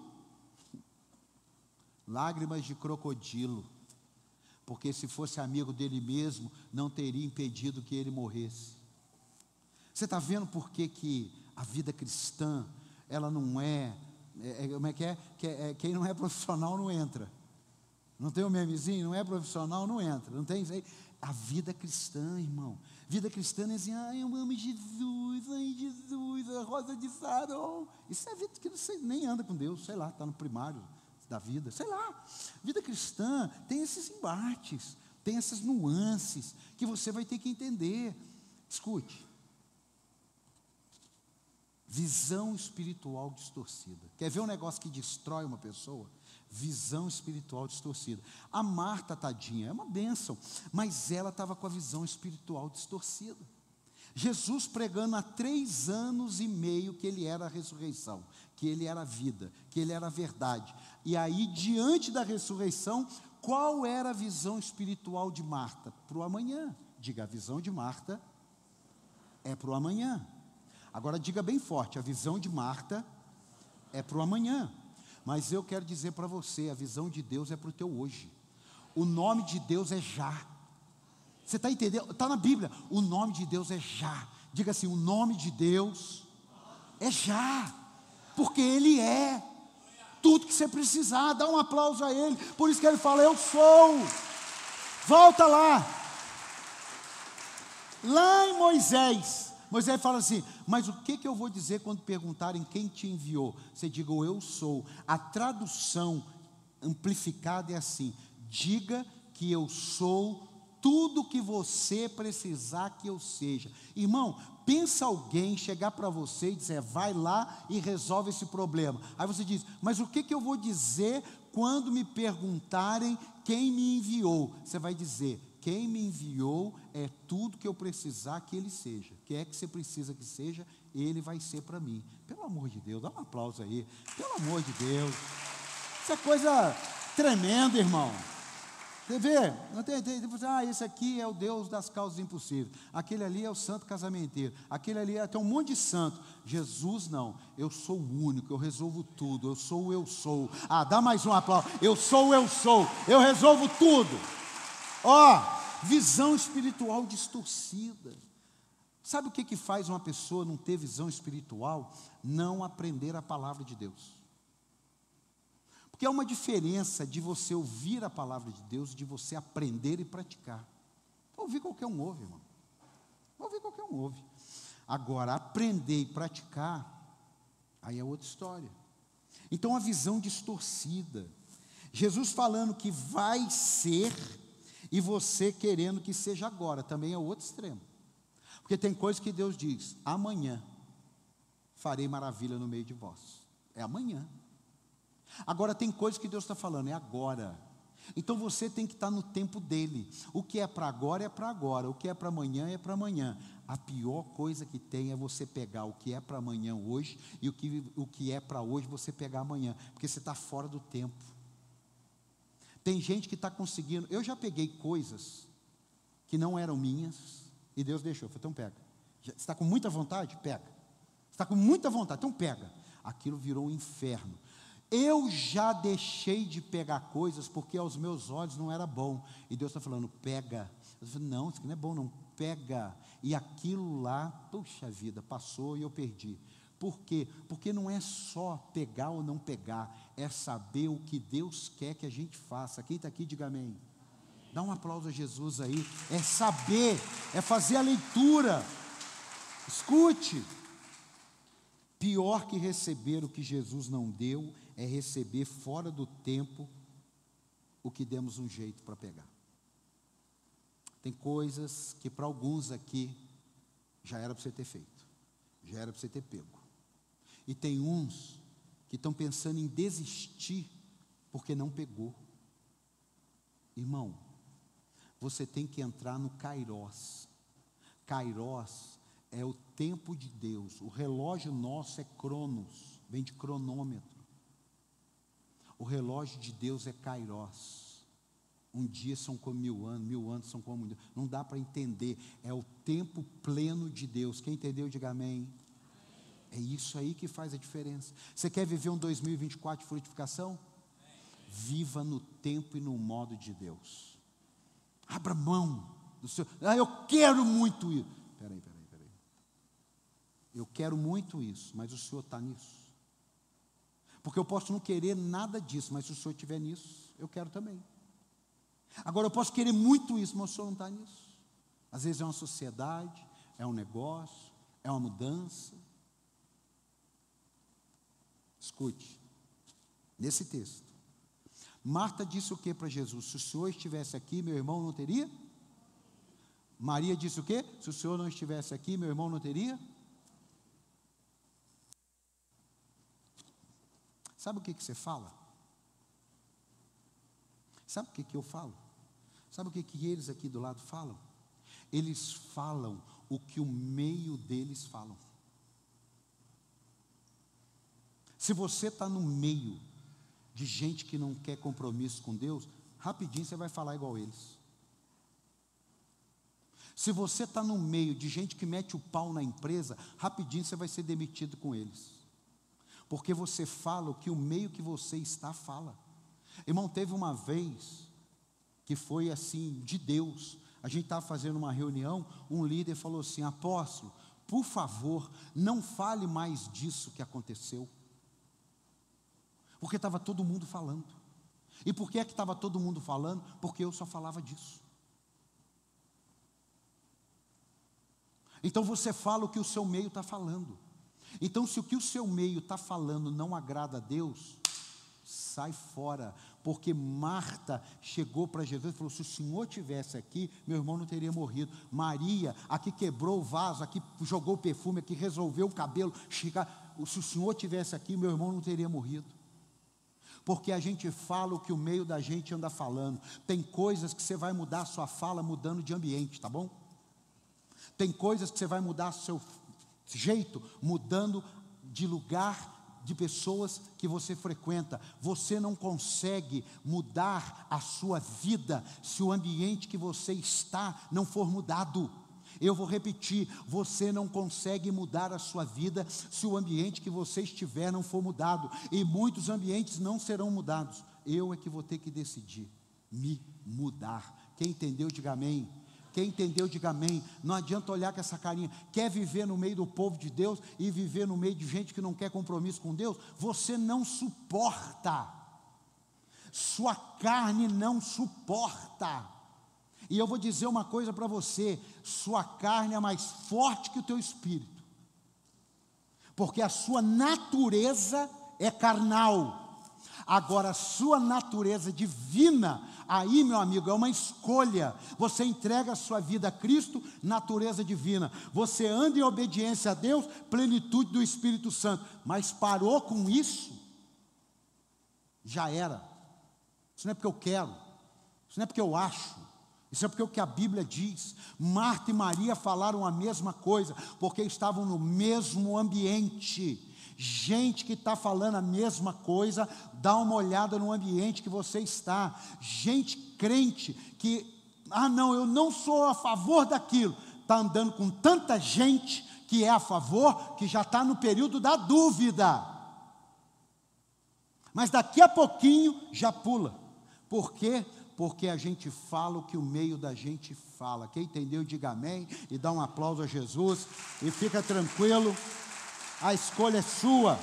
Lágrimas de crocodilo, porque se fosse amigo dele mesmo, não teria impedido que ele morresse. Você está vendo por que a vida cristã, ela não como é que é? Quem não é profissional não entra. Não tem o memezinho? Não é profissional, não entra. Não tem isso aí. A vida cristã, irmão. Vida cristã é assim: eu amo Jesus, Jesus, a rosa de Saron. Isso é vida que você nem anda com Deus, sei lá, está no primário da vida, sei lá. Vida cristã tem esses embates, tem essas nuances que você vai ter que entender. Escute. Visão espiritual distorcida. Quer ver um negócio que destrói uma pessoa? Visão espiritual distorcida. A Marta, tadinha, é uma bênção, mas ela estava com a visão espiritual distorcida. Jesus pregando há 3 anos e meio que ele era a ressurreição, que ele era a vida, que ele era a verdade. E aí, diante da ressurreição, qual era a visão espiritual de Marta? Para o amanhã. Diga: a visão de Marta é para o amanhã. Agora diga bem forte: a visão de Marta é para o amanhã. Mas eu quero dizer para você, a visão de Deus é para o teu hoje. O nome de Deus é já. Você está entendendo? Está na Bíblia. O nome de Deus é já. Diga assim: o nome de Deus é já. Porque Ele é tudo que você precisar. Dá um aplauso a Ele. Por isso que Ele fala: eu sou. Volta lá. Lá em Moisés fala assim: mas o que eu vou dizer quando perguntarem quem te enviou? Você diga: eu sou. A tradução amplificada é assim: diga que eu sou tudo que você precisar que eu seja. Irmão, pensa alguém chegar para você e dizer: vai lá e resolve esse problema. Aí você diz: mas o que eu vou dizer quando me perguntarem quem me enviou? Você vai dizer: quem me enviou é tudo que eu precisar que Ele seja. O que é que você precisa que seja, Ele vai ser para mim. Pelo amor de Deus, dá um aplauso aí. Pelo amor de Deus. Isso é coisa tremenda, irmão. Você vê? Esse aqui é o Deus das causas impossíveis. Aquele ali é o santo casamenteiro. Aquele ali tem um monte de santo. Jesus não. Eu sou o único, eu resolvo tudo. Eu sou o eu sou. Dá mais um aplauso. Eu sou o eu sou. Eu resolvo tudo. Visão espiritual distorcida. Sabe o que faz uma pessoa não ter visão espiritual? Não aprender a palavra de Deus. Porque há uma diferença de você ouvir a palavra de Deus e de você aprender e praticar. Ouvir qualquer um ouve, irmão. Ouvir qualquer um ouve. Agora, aprender e praticar, aí é outra história. Então, a visão distorcida. Jesus falando que vai ser, e você querendo que seja agora, também é outro extremo. Porque tem coisas que Deus diz: amanhã farei maravilha no meio de vós. É amanhã. Agora tem coisas que Deus está falando: é agora. Então você tem que estar no tempo dele. O que é para agora é para agora. O que é para amanhã é para amanhã. A pior coisa que tem é você pegar o que é para amanhã hoje, e o que é para hoje você pegar amanhã, porque você está fora do tempo. Tem gente que está conseguindo. Eu já peguei coisas que não eram minhas e Deus deixou. Eu falei, então pega. Você está com muita vontade? Pega. Você está com muita vontade? Então pega. Aquilo virou um inferno. Eu já deixei de pegar coisas porque aos meus olhos não era bom. E Deus está falando, pega. Eu falei, não, isso aqui não é bom não, pega. E aquilo lá, puxa vida, passou e eu perdi. Por quê? Porque não é só pegar ou não pegar, é saber o que Deus quer que a gente faça. Quem está aqui, diga amém. Dá um aplauso a Jesus aí. É saber, é fazer a leitura. Escute. Pior que receber o que Jesus não deu, é receber fora do tempo o que demos um jeito para pegar. Tem coisas que para alguns aqui já era para você ter feito, já era para você ter pego. E tem uns que estão pensando em desistir porque não pegou. Irmão, você tem que entrar no Kairos. Kairos é o tempo de Deus. O relógio nosso é Cronos, vem de cronômetro. O relógio de Deus é Kairos. Um dia são como 1000 anos são como 1.000. Não dá para entender, é o tempo pleno de Deus. Quem entendeu, diga amém. É isso aí que faz a diferença. Você quer viver um 2024 de frutificação? Viva no tempo e no modo de Deus. Abra mão do seu. Eu quero muito isso. Peraí. Eu quero muito isso, mas o Senhor está nisso. Porque eu posso não querer nada disso, mas se o Senhor estiver nisso, eu quero também. Agora eu posso querer muito isso, mas o Senhor não está nisso. Às vezes é uma sociedade, é um negócio, é uma mudança. Escute, nesse texto, Marta disse o que para Jesus? Se o Senhor estivesse aqui, meu irmão não teria? Maria disse o que? Se o Senhor não estivesse aqui, meu irmão não teria? Sabe o que você fala? Sabe o que eu falo? Sabe o que eles aqui do lado falam? Eles falam o que o meio deles falam. Se você está no meio de gente que não quer compromisso com Deus, rapidinho você vai falar igual eles. Se você está no meio de gente que mete o pau na empresa, rapidinho você vai ser demitido com eles. Porque você fala o que o meio que você está fala. Irmão, teve uma vez que foi assim, de Deus. A gente estava fazendo uma reunião, um líder falou assim, apóstolo, por favor, não fale mais disso que aconteceu. Porque estava todo mundo falando. E por que é que estava todo mundo falando? Porque eu só falava disso. Então você fala o que o seu meio está falando. Então se o que o seu meio está falando não agrada a Deus, sai fora. Porque Marta chegou para Jesus e falou, se o Senhor estivesse aqui, meu irmão não teria morrido. Maria, aqui quebrou o vaso, aqui jogou o perfume, aqui resolveu o cabelo. Se o Senhor estivesse aqui, meu irmão não teria morrido. Porque a gente fala o que o meio da gente anda falando. Tem coisas que você vai mudar a sua fala mudando de ambiente, tá bom? Tem coisas que você vai mudar seu jeito mudando de lugar, de pessoas que você frequenta. Você não consegue mudar a sua vida se o ambiente que você está não for mudado. Eu vou repetir, você não consegue mudar a sua vida se o ambiente que você estiver não for mudado, e muitos ambientes não serão mudados. Eu é que vou ter que decidir, me mudar. Quem entendeu, diga amém. Quem entendeu, diga amém. Não adianta olhar com essa carinha. Quer viver no meio do povo de Deus e viver no meio de gente que não quer compromisso com Deus? Você não suporta. Sua carne não suporta. E eu vou dizer uma coisa para você, sua carne é mais forte que o teu espírito, porque a sua natureza é carnal, agora a sua natureza divina, aí meu amigo, é uma escolha, você entrega a sua vida a Cristo, natureza divina, você anda em obediência a Deus, plenitude do Espírito Santo, mas parou com isso, já era, isso não é porque eu quero, isso não é porque eu acho, isso é porque o que a Bíblia diz. Marta e Maria falaram a mesma coisa, porque estavam no mesmo ambiente. gente que está falando a mesma coisa, dá uma olhada no ambiente que você está, gente crente que, não, eu não sou a favor daquilo, está andando com tanta gente que é a favor, que já está no período da dúvida, mas daqui a pouquinho já pula. Por quê? Porque a gente fala o que o meio da gente fala. Quem entendeu, diga amém, e dá um aplauso a Jesus, e fica tranquilo, a escolha é sua.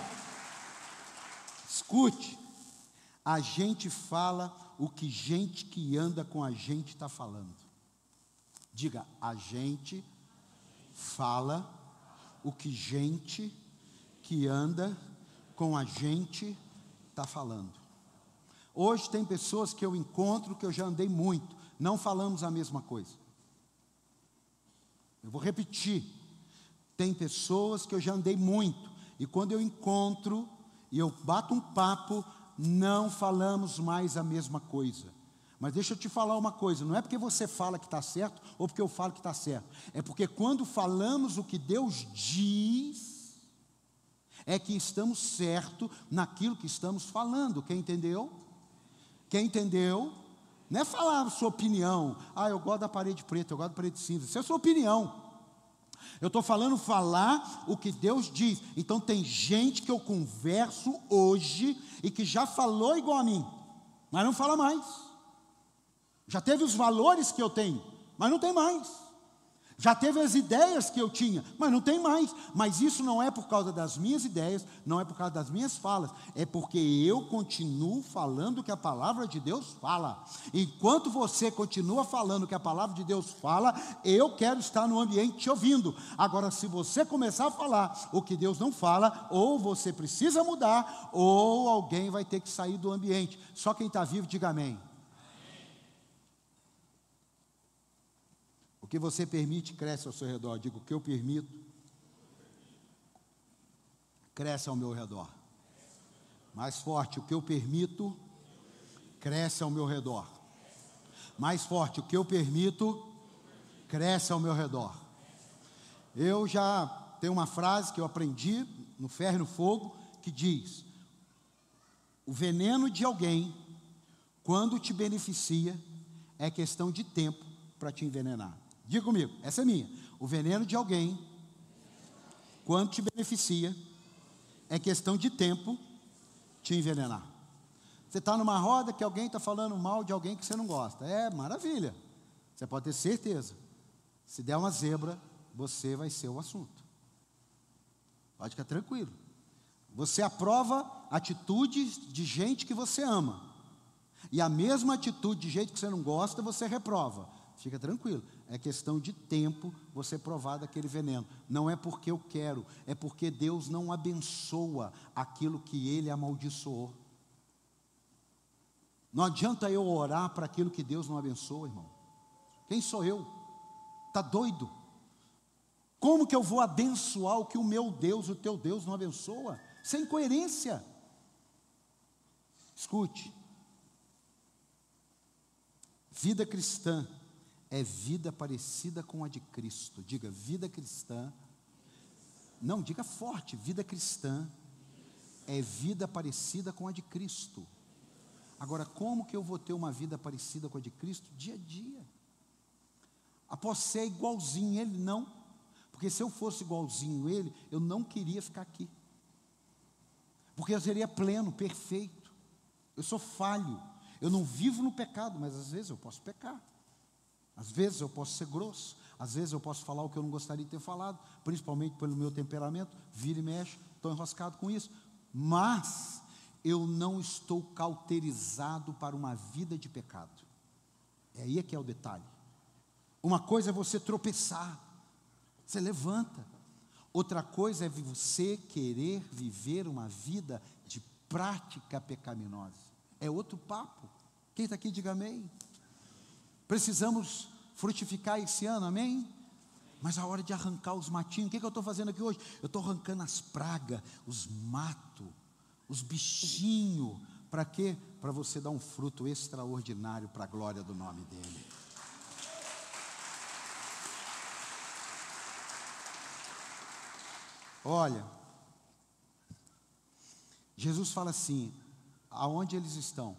Escute, a gente fala o que gente que anda com a gente está falando. Diga, a gente fala o que gente que anda com a gente está falando. Hoje tem pessoas que eu encontro, que eu já andei muito, não falamos a mesma coisa. Eu vou repetir, tem pessoas que eu já andei muito, e quando eu encontro, e eu bato um papo, não falamos mais a mesma coisa. Mas deixa eu te falar uma coisa, não é porque você fala que está certo, ou porque eu falo que está certo, é porque quando falamos o que Deus diz, é que estamos certo naquilo que estamos falando. Quem entendeu? Quem entendeu? Não é falar a sua opinião. Eu gosto da parede preta, eu gosto da parede cinza. Isso é a sua opinião. Eu estou falando falar o que Deus diz. Então tem gente que eu converso hoje e que já falou igual a mim, mas não fala mais. Já teve os valores que eu tenho, mas não tem mais. Já teve as ideias que eu tinha, mas não tem mais. Mas isso não é por causa das minhas ideias, não é por causa das minhas falas, é porque eu continuo falando o que a palavra de Deus fala. Enquanto você continua falando o que a palavra de Deus fala, eu quero estar no ambiente te ouvindo. Agora, se você começar a falar o que Deus não fala, ou você precisa mudar, ou alguém vai ter que sair do ambiente. Só quem está vivo, diga amém. O que você permite, cresce ao seu redor. Digo, o que eu permito, cresce ao meu redor. Mais forte, o que eu permito, cresce ao meu redor. Mais forte, o que eu permito, cresce ao meu redor. Eu já tenho uma frase que eu aprendi no Ferro e no Fogo, que diz: o veneno de alguém, quando te beneficia, é questão de tempo para te envenenar. Diga comigo, essa é minha. O veneno de alguém, quando te beneficia, é questão de tempo te envenenar. Você está numa roda que alguém está falando mal de alguém que você não gosta. É maravilha. Você pode ter certeza. Se der uma zebra, você vai ser o assunto. Pode ficar tranquilo. Você aprova atitudes de gente que você ama. E a mesma atitude de gente que você não gosta, você reprova. Fica tranquilo, é questão de tempo você provar daquele veneno. Não é porque eu quero, é porque Deus não abençoa aquilo que Ele amaldiçoou. Não adianta eu orar para aquilo que Deus não abençoa, irmão. Quem sou eu? Está doido? Como que eu vou abençoar o que o meu Deus, o teu Deus não abençoa? Sem coerência. Escute. Vida cristã é vida parecida com a de Cristo. Diga, vida cristã. Não, diga forte, vida cristã é vida parecida com a de Cristo. Agora, como que eu vou ter uma vida parecida com a de Cristo? Dia a dia. Após ser igualzinho ele, não. Porque se eu fosse igualzinho ele, eu não queria ficar aqui. Porque eu seria pleno, perfeito. Eu sou falho. Eu não vivo no pecado, mas às vezes eu posso pecar. Às vezes eu posso ser grosso, às vezes eu posso falar o que eu não gostaria de ter falado, principalmente pelo meu temperamento, vira e mexe, estou enroscado com isso. Mas eu não estou cauterizado para uma vida de pecado. É aí que é o detalhe. Uma coisa é você tropeçar, você levanta. Outra coisa é você querer viver uma vida de prática pecaminosa. É outro papo. Quem está aqui, diga amém. Precisamos frutificar esse ano, amém? Mas a hora de arrancar os matinhos, o que eu estou fazendo aqui hoje? Eu estou arrancando as pragas, os matos, os bichinhos. Para quê? Para você dar um fruto extraordinário para a glória do nome dEle. Olha, Jesus fala assim: aonde eles estão?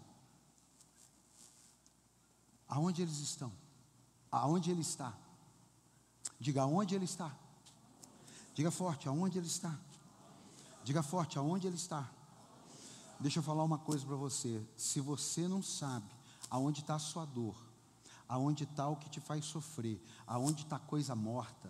Aonde eles estão? Aonde ele está? Diga, aonde ele está? Diga forte, aonde ele está? Diga forte, aonde ele está? Deixa eu falar uma coisa para você. Se você não sabe aonde está a sua dor, aonde está o que te faz sofrer, aonde está a coisa morta,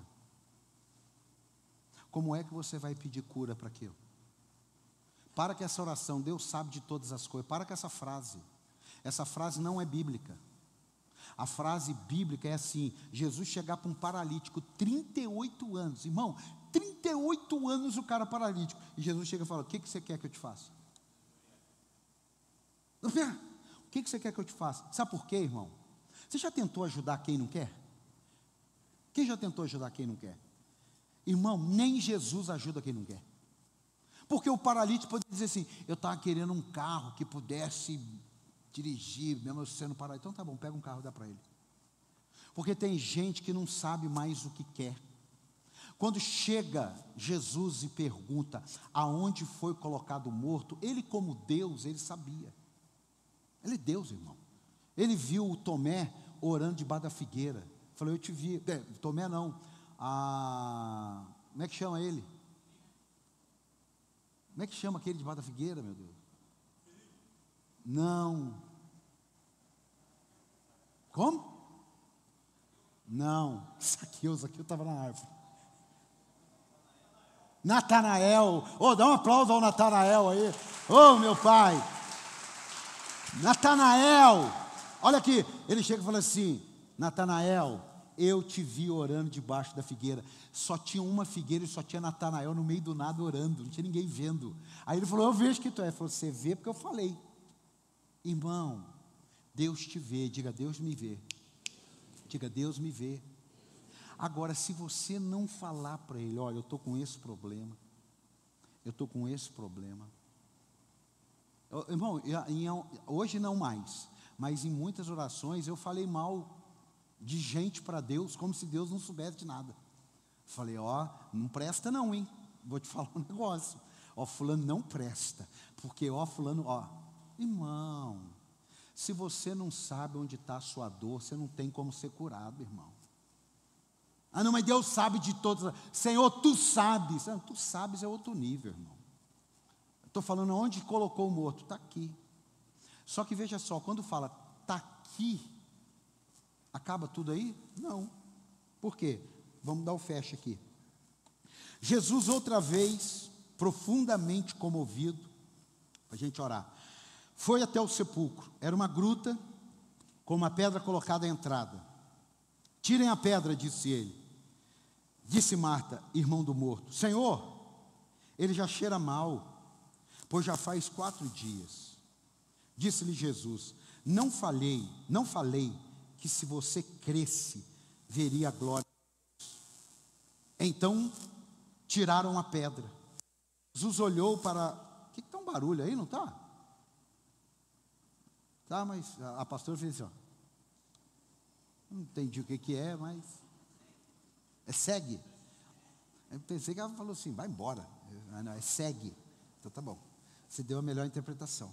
como é que você vai pedir cura para aquilo? Para com essa oração, Deus sabe de todas as coisas. Para com essa frase não é bíblica. A frase bíblica é assim: Jesus chegar para um paralítico, 38 anos, irmão, 38 anos o cara paralítico, e Jesus chega e fala: o que você quer que eu te faça? O que você quer que eu te faça? Sabe por quê, irmão? Você já tentou ajudar quem não quer? Quem já tentou ajudar quem não quer? Irmão, nem Jesus ajuda quem não quer. Porque o paralítico pode dizer assim: eu estava querendo um carro que pudesse dirigir, mesmo eu sendo paralítico. Então tá bom, pega um carro e dá para ele. Porque tem gente que não sabe mais o que quer. Quando chega Jesus e pergunta aonde foi colocado o morto, ele, como Deus, ele sabia. Ele é Deus, irmão. Ele viu o Tomé orando debaixo da figueira. Falou: eu te vi. Tomé não. Como é que chama ele? Como é que chama aquele debaixo da figueira, meu Deus? Não. Como? Não. Zaqueu estava na árvore. Natanael. Dá um aplauso ao Natanael aí. Meu pai. Natanael. Olha aqui. Ele chega e fala assim: Natanael, eu te vi orando debaixo da figueira. Só tinha uma figueira e só tinha Natanael no meio do nada orando. Não tinha ninguém vendo. Aí ele falou: eu vejo que tu é. Ele falou: você vê porque eu falei. Irmão, Deus te vê. Diga: Deus me vê. Diga: Deus me vê. Agora, se você não falar para ele: olha, eu estou com esse problema, eu estou com esse problema. Irmão, hoje não mais, mas em muitas orações eu falei mal de gente para Deus, como se Deus não soubesse de nada. Falei: não presta não, hein? Vou te falar um negócio. Fulano não presta, porque fulano, irmão, se você não sabe onde está a sua dor, você não tem como ser curado, irmão. Não, mas Deus sabe de todos. Senhor, tu sabes. Tu sabes é outro nível, irmão. Estou falando onde colocou o morto. Está aqui. Só que veja só, quando fala está aqui, acaba tudo aí? Não. Por quê? Vamos dar o fecha aqui. Jesus, outra vez, profundamente comovido, para a gente orar, foi até o sepulcro. Era uma gruta com uma pedra colocada à entrada. Tirem a pedra, disse ele. Disse Marta, irmão do morto: Senhor, ele já cheira mal, pois já faz 4 dias. Disse-lhe Jesus: não falei que se você cresce, veria a glória de Deus. Então tiraram a pedra. Jesus olhou para... O que está um barulho aí, não está? Tá, mas a pastora fez assim, não entendi o que é, mas segue. Eu pensei que ela falou assim: vai embora. Não, segue. Então tá bom, você deu a melhor interpretação.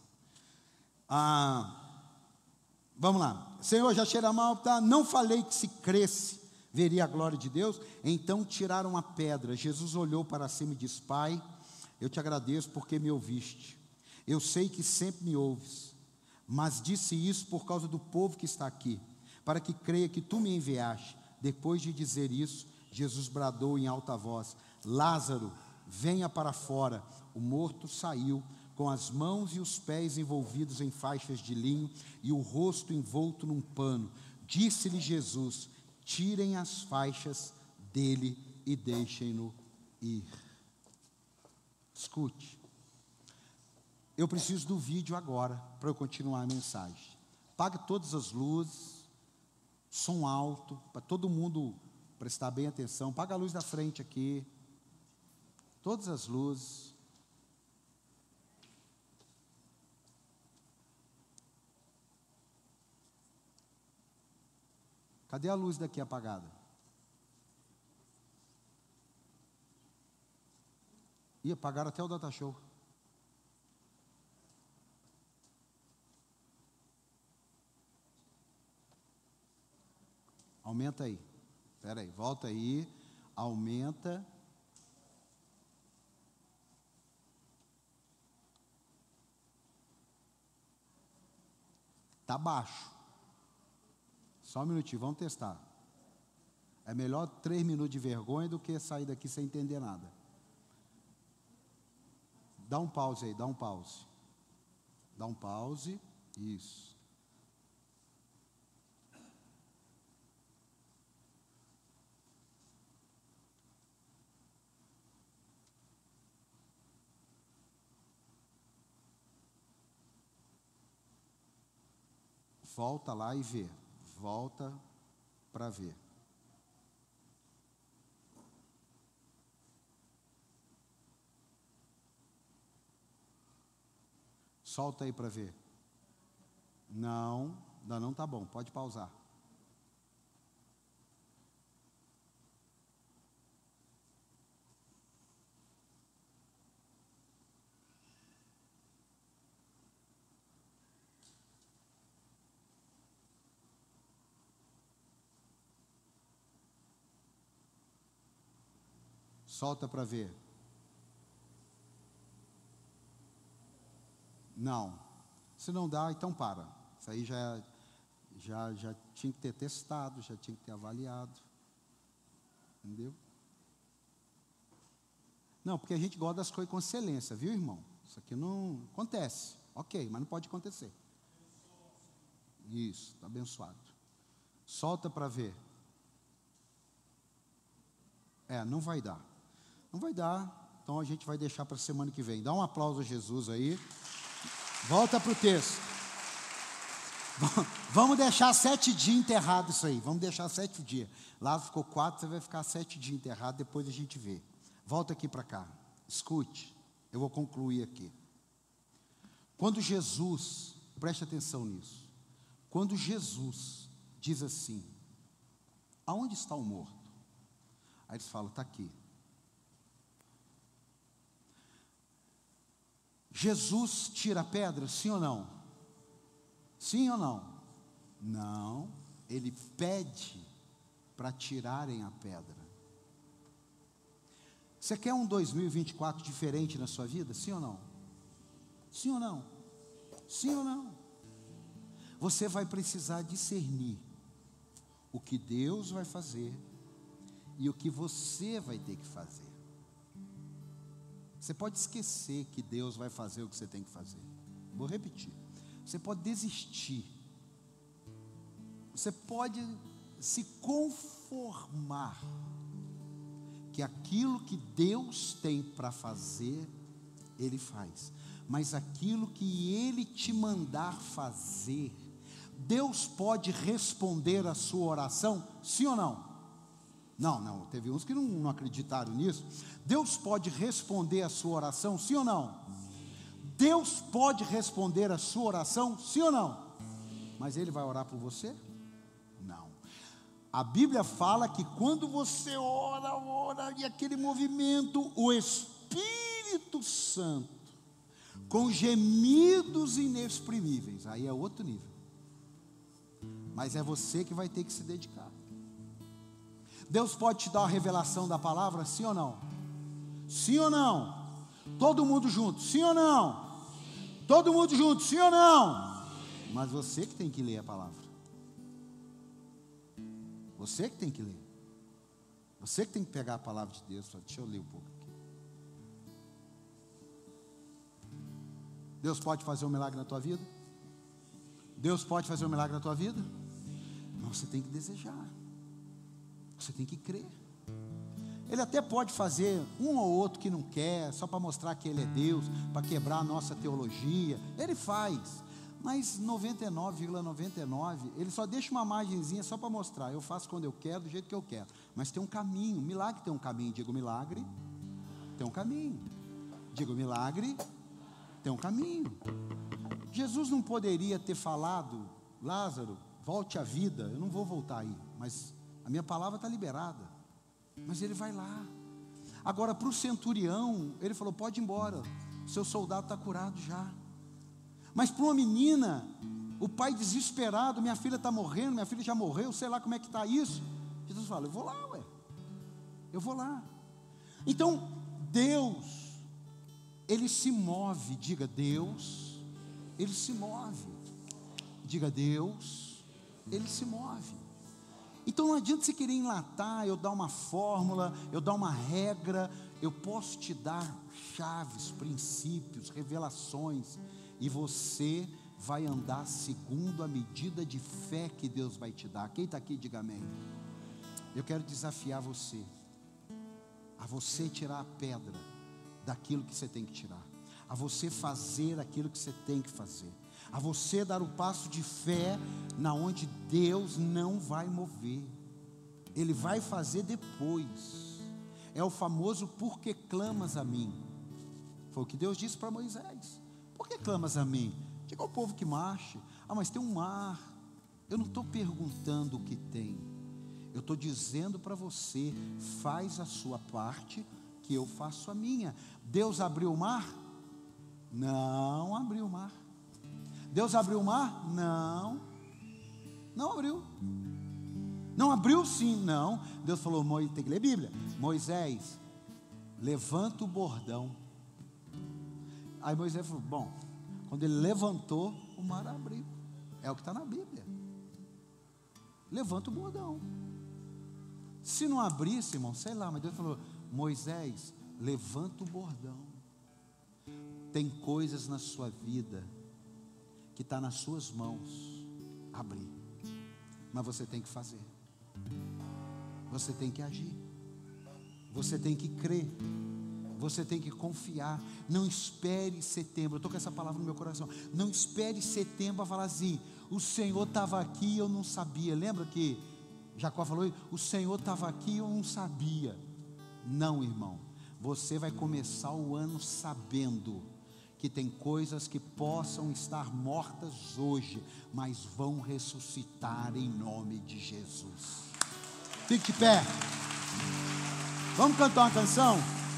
Vamos lá. Senhor, já cheira mal, tá? Não falei que se cresce, veria a glória de Deus. Então tiraram a pedra. Jesus olhou para cima e disse: Pai, eu te agradeço porque me ouviste. Eu sei que sempre me ouves, mas disse isso por causa do povo que está aqui, para que creia que tu me enviaste. Depois de dizer isso, Jesus bradou em alta voz: Lázaro, venha para fora. O morto saiu, com as mãos e os pés envolvidos em faixas de linho e o rosto envolto num pano. Disse-lhe Jesus: tirem as faixas dele e deixem-no ir. Escute, eu preciso do vídeo agora para eu continuar a mensagem. Pague todas as luzes, som alto, para todo mundo prestar bem atenção. Paga a luz da frente aqui, todas as luzes. Cadê a luz daqui apagada? Apagaram até o data show. Aumenta aí. Espera aí, volta aí. Aumenta. Está baixo. Só um minutinho, vamos testar. É melhor 3 minutos de vergonha do que sair daqui sem entender nada. Dá um pause aí, dá um pause. Dá um pause. Isso. Volta lá e vê. Volta para ver. Solta aí para ver. Não, ainda não está bom, pode pausar. Solta para ver. Não. Se não dá, então para. Isso aí já tinha que ter testado, já tinha que ter avaliado. Entendeu? Não, porque a gente gosta das coisas com excelência, viu, irmão? Isso aqui não acontece. Ok, mas não pode acontecer. Isso, está abençoado. Solta para ver. Não vai dar. Não vai dar, então a gente vai deixar para a semana que vem. Dá um aplauso a Jesus aí. Volta para o texto. Vamos deixar 7 dias enterrado isso aí. Vamos deixar 7 dias. Lá ficou 4, você vai ficar 7 dias enterrado, depois a gente vê. Volta aqui para cá. Escute, eu vou concluir aqui. Quando Jesus, preste atenção nisso. Quando Jesus diz assim: aonde está o morto? Aí eles falam: está aqui. Jesus tira a pedra, sim ou não? Sim ou não? Não, ele pede para tirarem a pedra. Você quer um 2024 diferente na sua vida? Sim ou não? Sim ou não? Sim ou não? Você vai precisar discernir o que Deus vai fazer e o que você vai ter que fazer. Você pode esquecer que Deus vai fazer o que você tem que fazer. Vou repetir. Você pode desistir. Você pode se conformar que aquilo que Deus tem para fazer, Ele faz. Mas aquilo que Ele te mandar fazer, Deus pode responder a sua oração, sim ou não? Não, teve uns que não acreditaram nisso. Deus pode responder a sua oração, sim ou não? Deus pode responder a sua oração, sim ou não? Mas Ele vai orar por você? Não. A Bíblia fala que quando você ora, e aquele movimento, o Espírito Santo, com gemidos inexprimíveis, aí é outro nível. Mas é você que vai ter que se dedicar. Deus pode te dar a revelação da palavra, sim ou não? Sim ou não? Todo mundo junto, sim ou não? Todo mundo junto, sim ou não? Mas você que tem que ler a palavra. Você que tem que ler. Você que tem que pegar a palavra de Deus. Deixa eu ler um pouco aqui. Deus pode fazer um milagre na tua vida? Deus pode fazer um milagre na tua vida? Não, você tem que desejar. Você tem que crer. Ele até pode fazer um ou outro que não quer, só para mostrar que Ele é Deus, para quebrar a nossa teologia. Ele faz. Mas 99,99, Ele só deixa uma margenzinha só para mostrar. Eu faço quando eu quero, do jeito que eu quero. Mas tem um caminho. Milagre tem um caminho. Digo milagre, tem um caminho. Digo milagre, tem um caminho. Jesus não poderia ter falado: Lázaro, volte à vida. Eu não vou voltar aí, mas a minha palavra está liberada. Mas ele vai lá. Agora, para o centurião, ele falou: pode ir embora, seu soldado está curado já. Mas para uma menina O pai desesperado, minha filha está morrendo, minha filha já morreu, sei lá como é que está isso. Jesus fala, eu vou lá, ué. Eu vou lá. Então, Deus, Ele se move. Diga, Deus, Ele se move. Diga, Deus, Ele se move. Então não adianta você querer enlatar, eu dar uma fórmula, eu dar uma regra. Eu posso te dar chaves, princípios, revelações, e você vai andar segundo a medida de fé que Deus vai te dar. Quem está aqui, diga amém. Eu quero desafiar você, a você tirar a pedra daquilo que você tem que tirar, a você fazer aquilo que você tem que fazer, a você dar o passo de fé, na onde Deus não vai mover, Ele vai fazer depois. É o famoso, por que clamas a mim? Foi o que Deus disse para Moisés, por que clamas a mim? Diga ao povo que marche. Mas tem um mar. Eu não estou perguntando o que tem, eu estou dizendo para você, faz a sua parte, que eu faço a minha. Deus abriu o mar? Não abriu o mar. Deus abriu o mar? Não, não abriu. Não abriu sim, não. Deus falou, tem que ler Bíblia. Moisés, levanta o bordão. Aí Moisés falou, bom, quando ele levantou, o mar abriu. É o que está na Bíblia. Levanta o bordão. Se não abrisse, irmão, sei lá, mas Deus falou, Moisés, levanta o bordão. Tem coisas na sua vida que está nas suas mãos abrir, mas você tem que fazer, você tem que agir, você tem que crer, você tem que confiar. Não espere setembro. Eu estou com essa palavra no meu coração. Não espere setembro para falar assim, o Senhor estava aqui e eu não sabia. Lembra que Jacó falou, o Senhor estava aqui e eu não sabia. Não, irmão, você vai começar o ano sabendo que tem coisas que possam estar mortas hoje, mas vão ressuscitar em nome de Jesus. Fique de pé. Vamos cantar uma canção?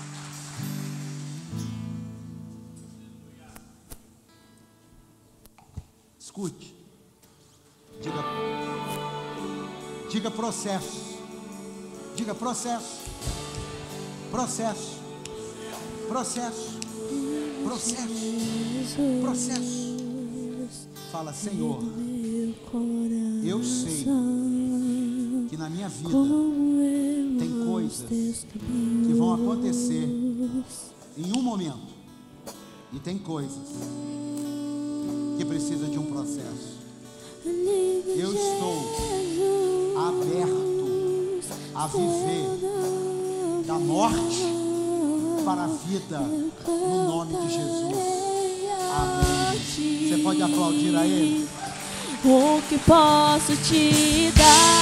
Escute. Diga processo. Diga processo. Processo. Processo. Processo. Processo. Fala, Senhor, eu sei que na minha vida tem coisas que vão acontecer em um momento, e tem coisas que precisam de um processo. Eu estou aberto a viver da morte para a vida, no nome de Jesus. Amém. Você pode aplaudir a Ele? O que posso te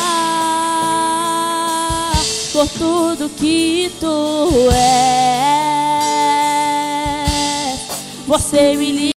dar por tudo que tu és? Você me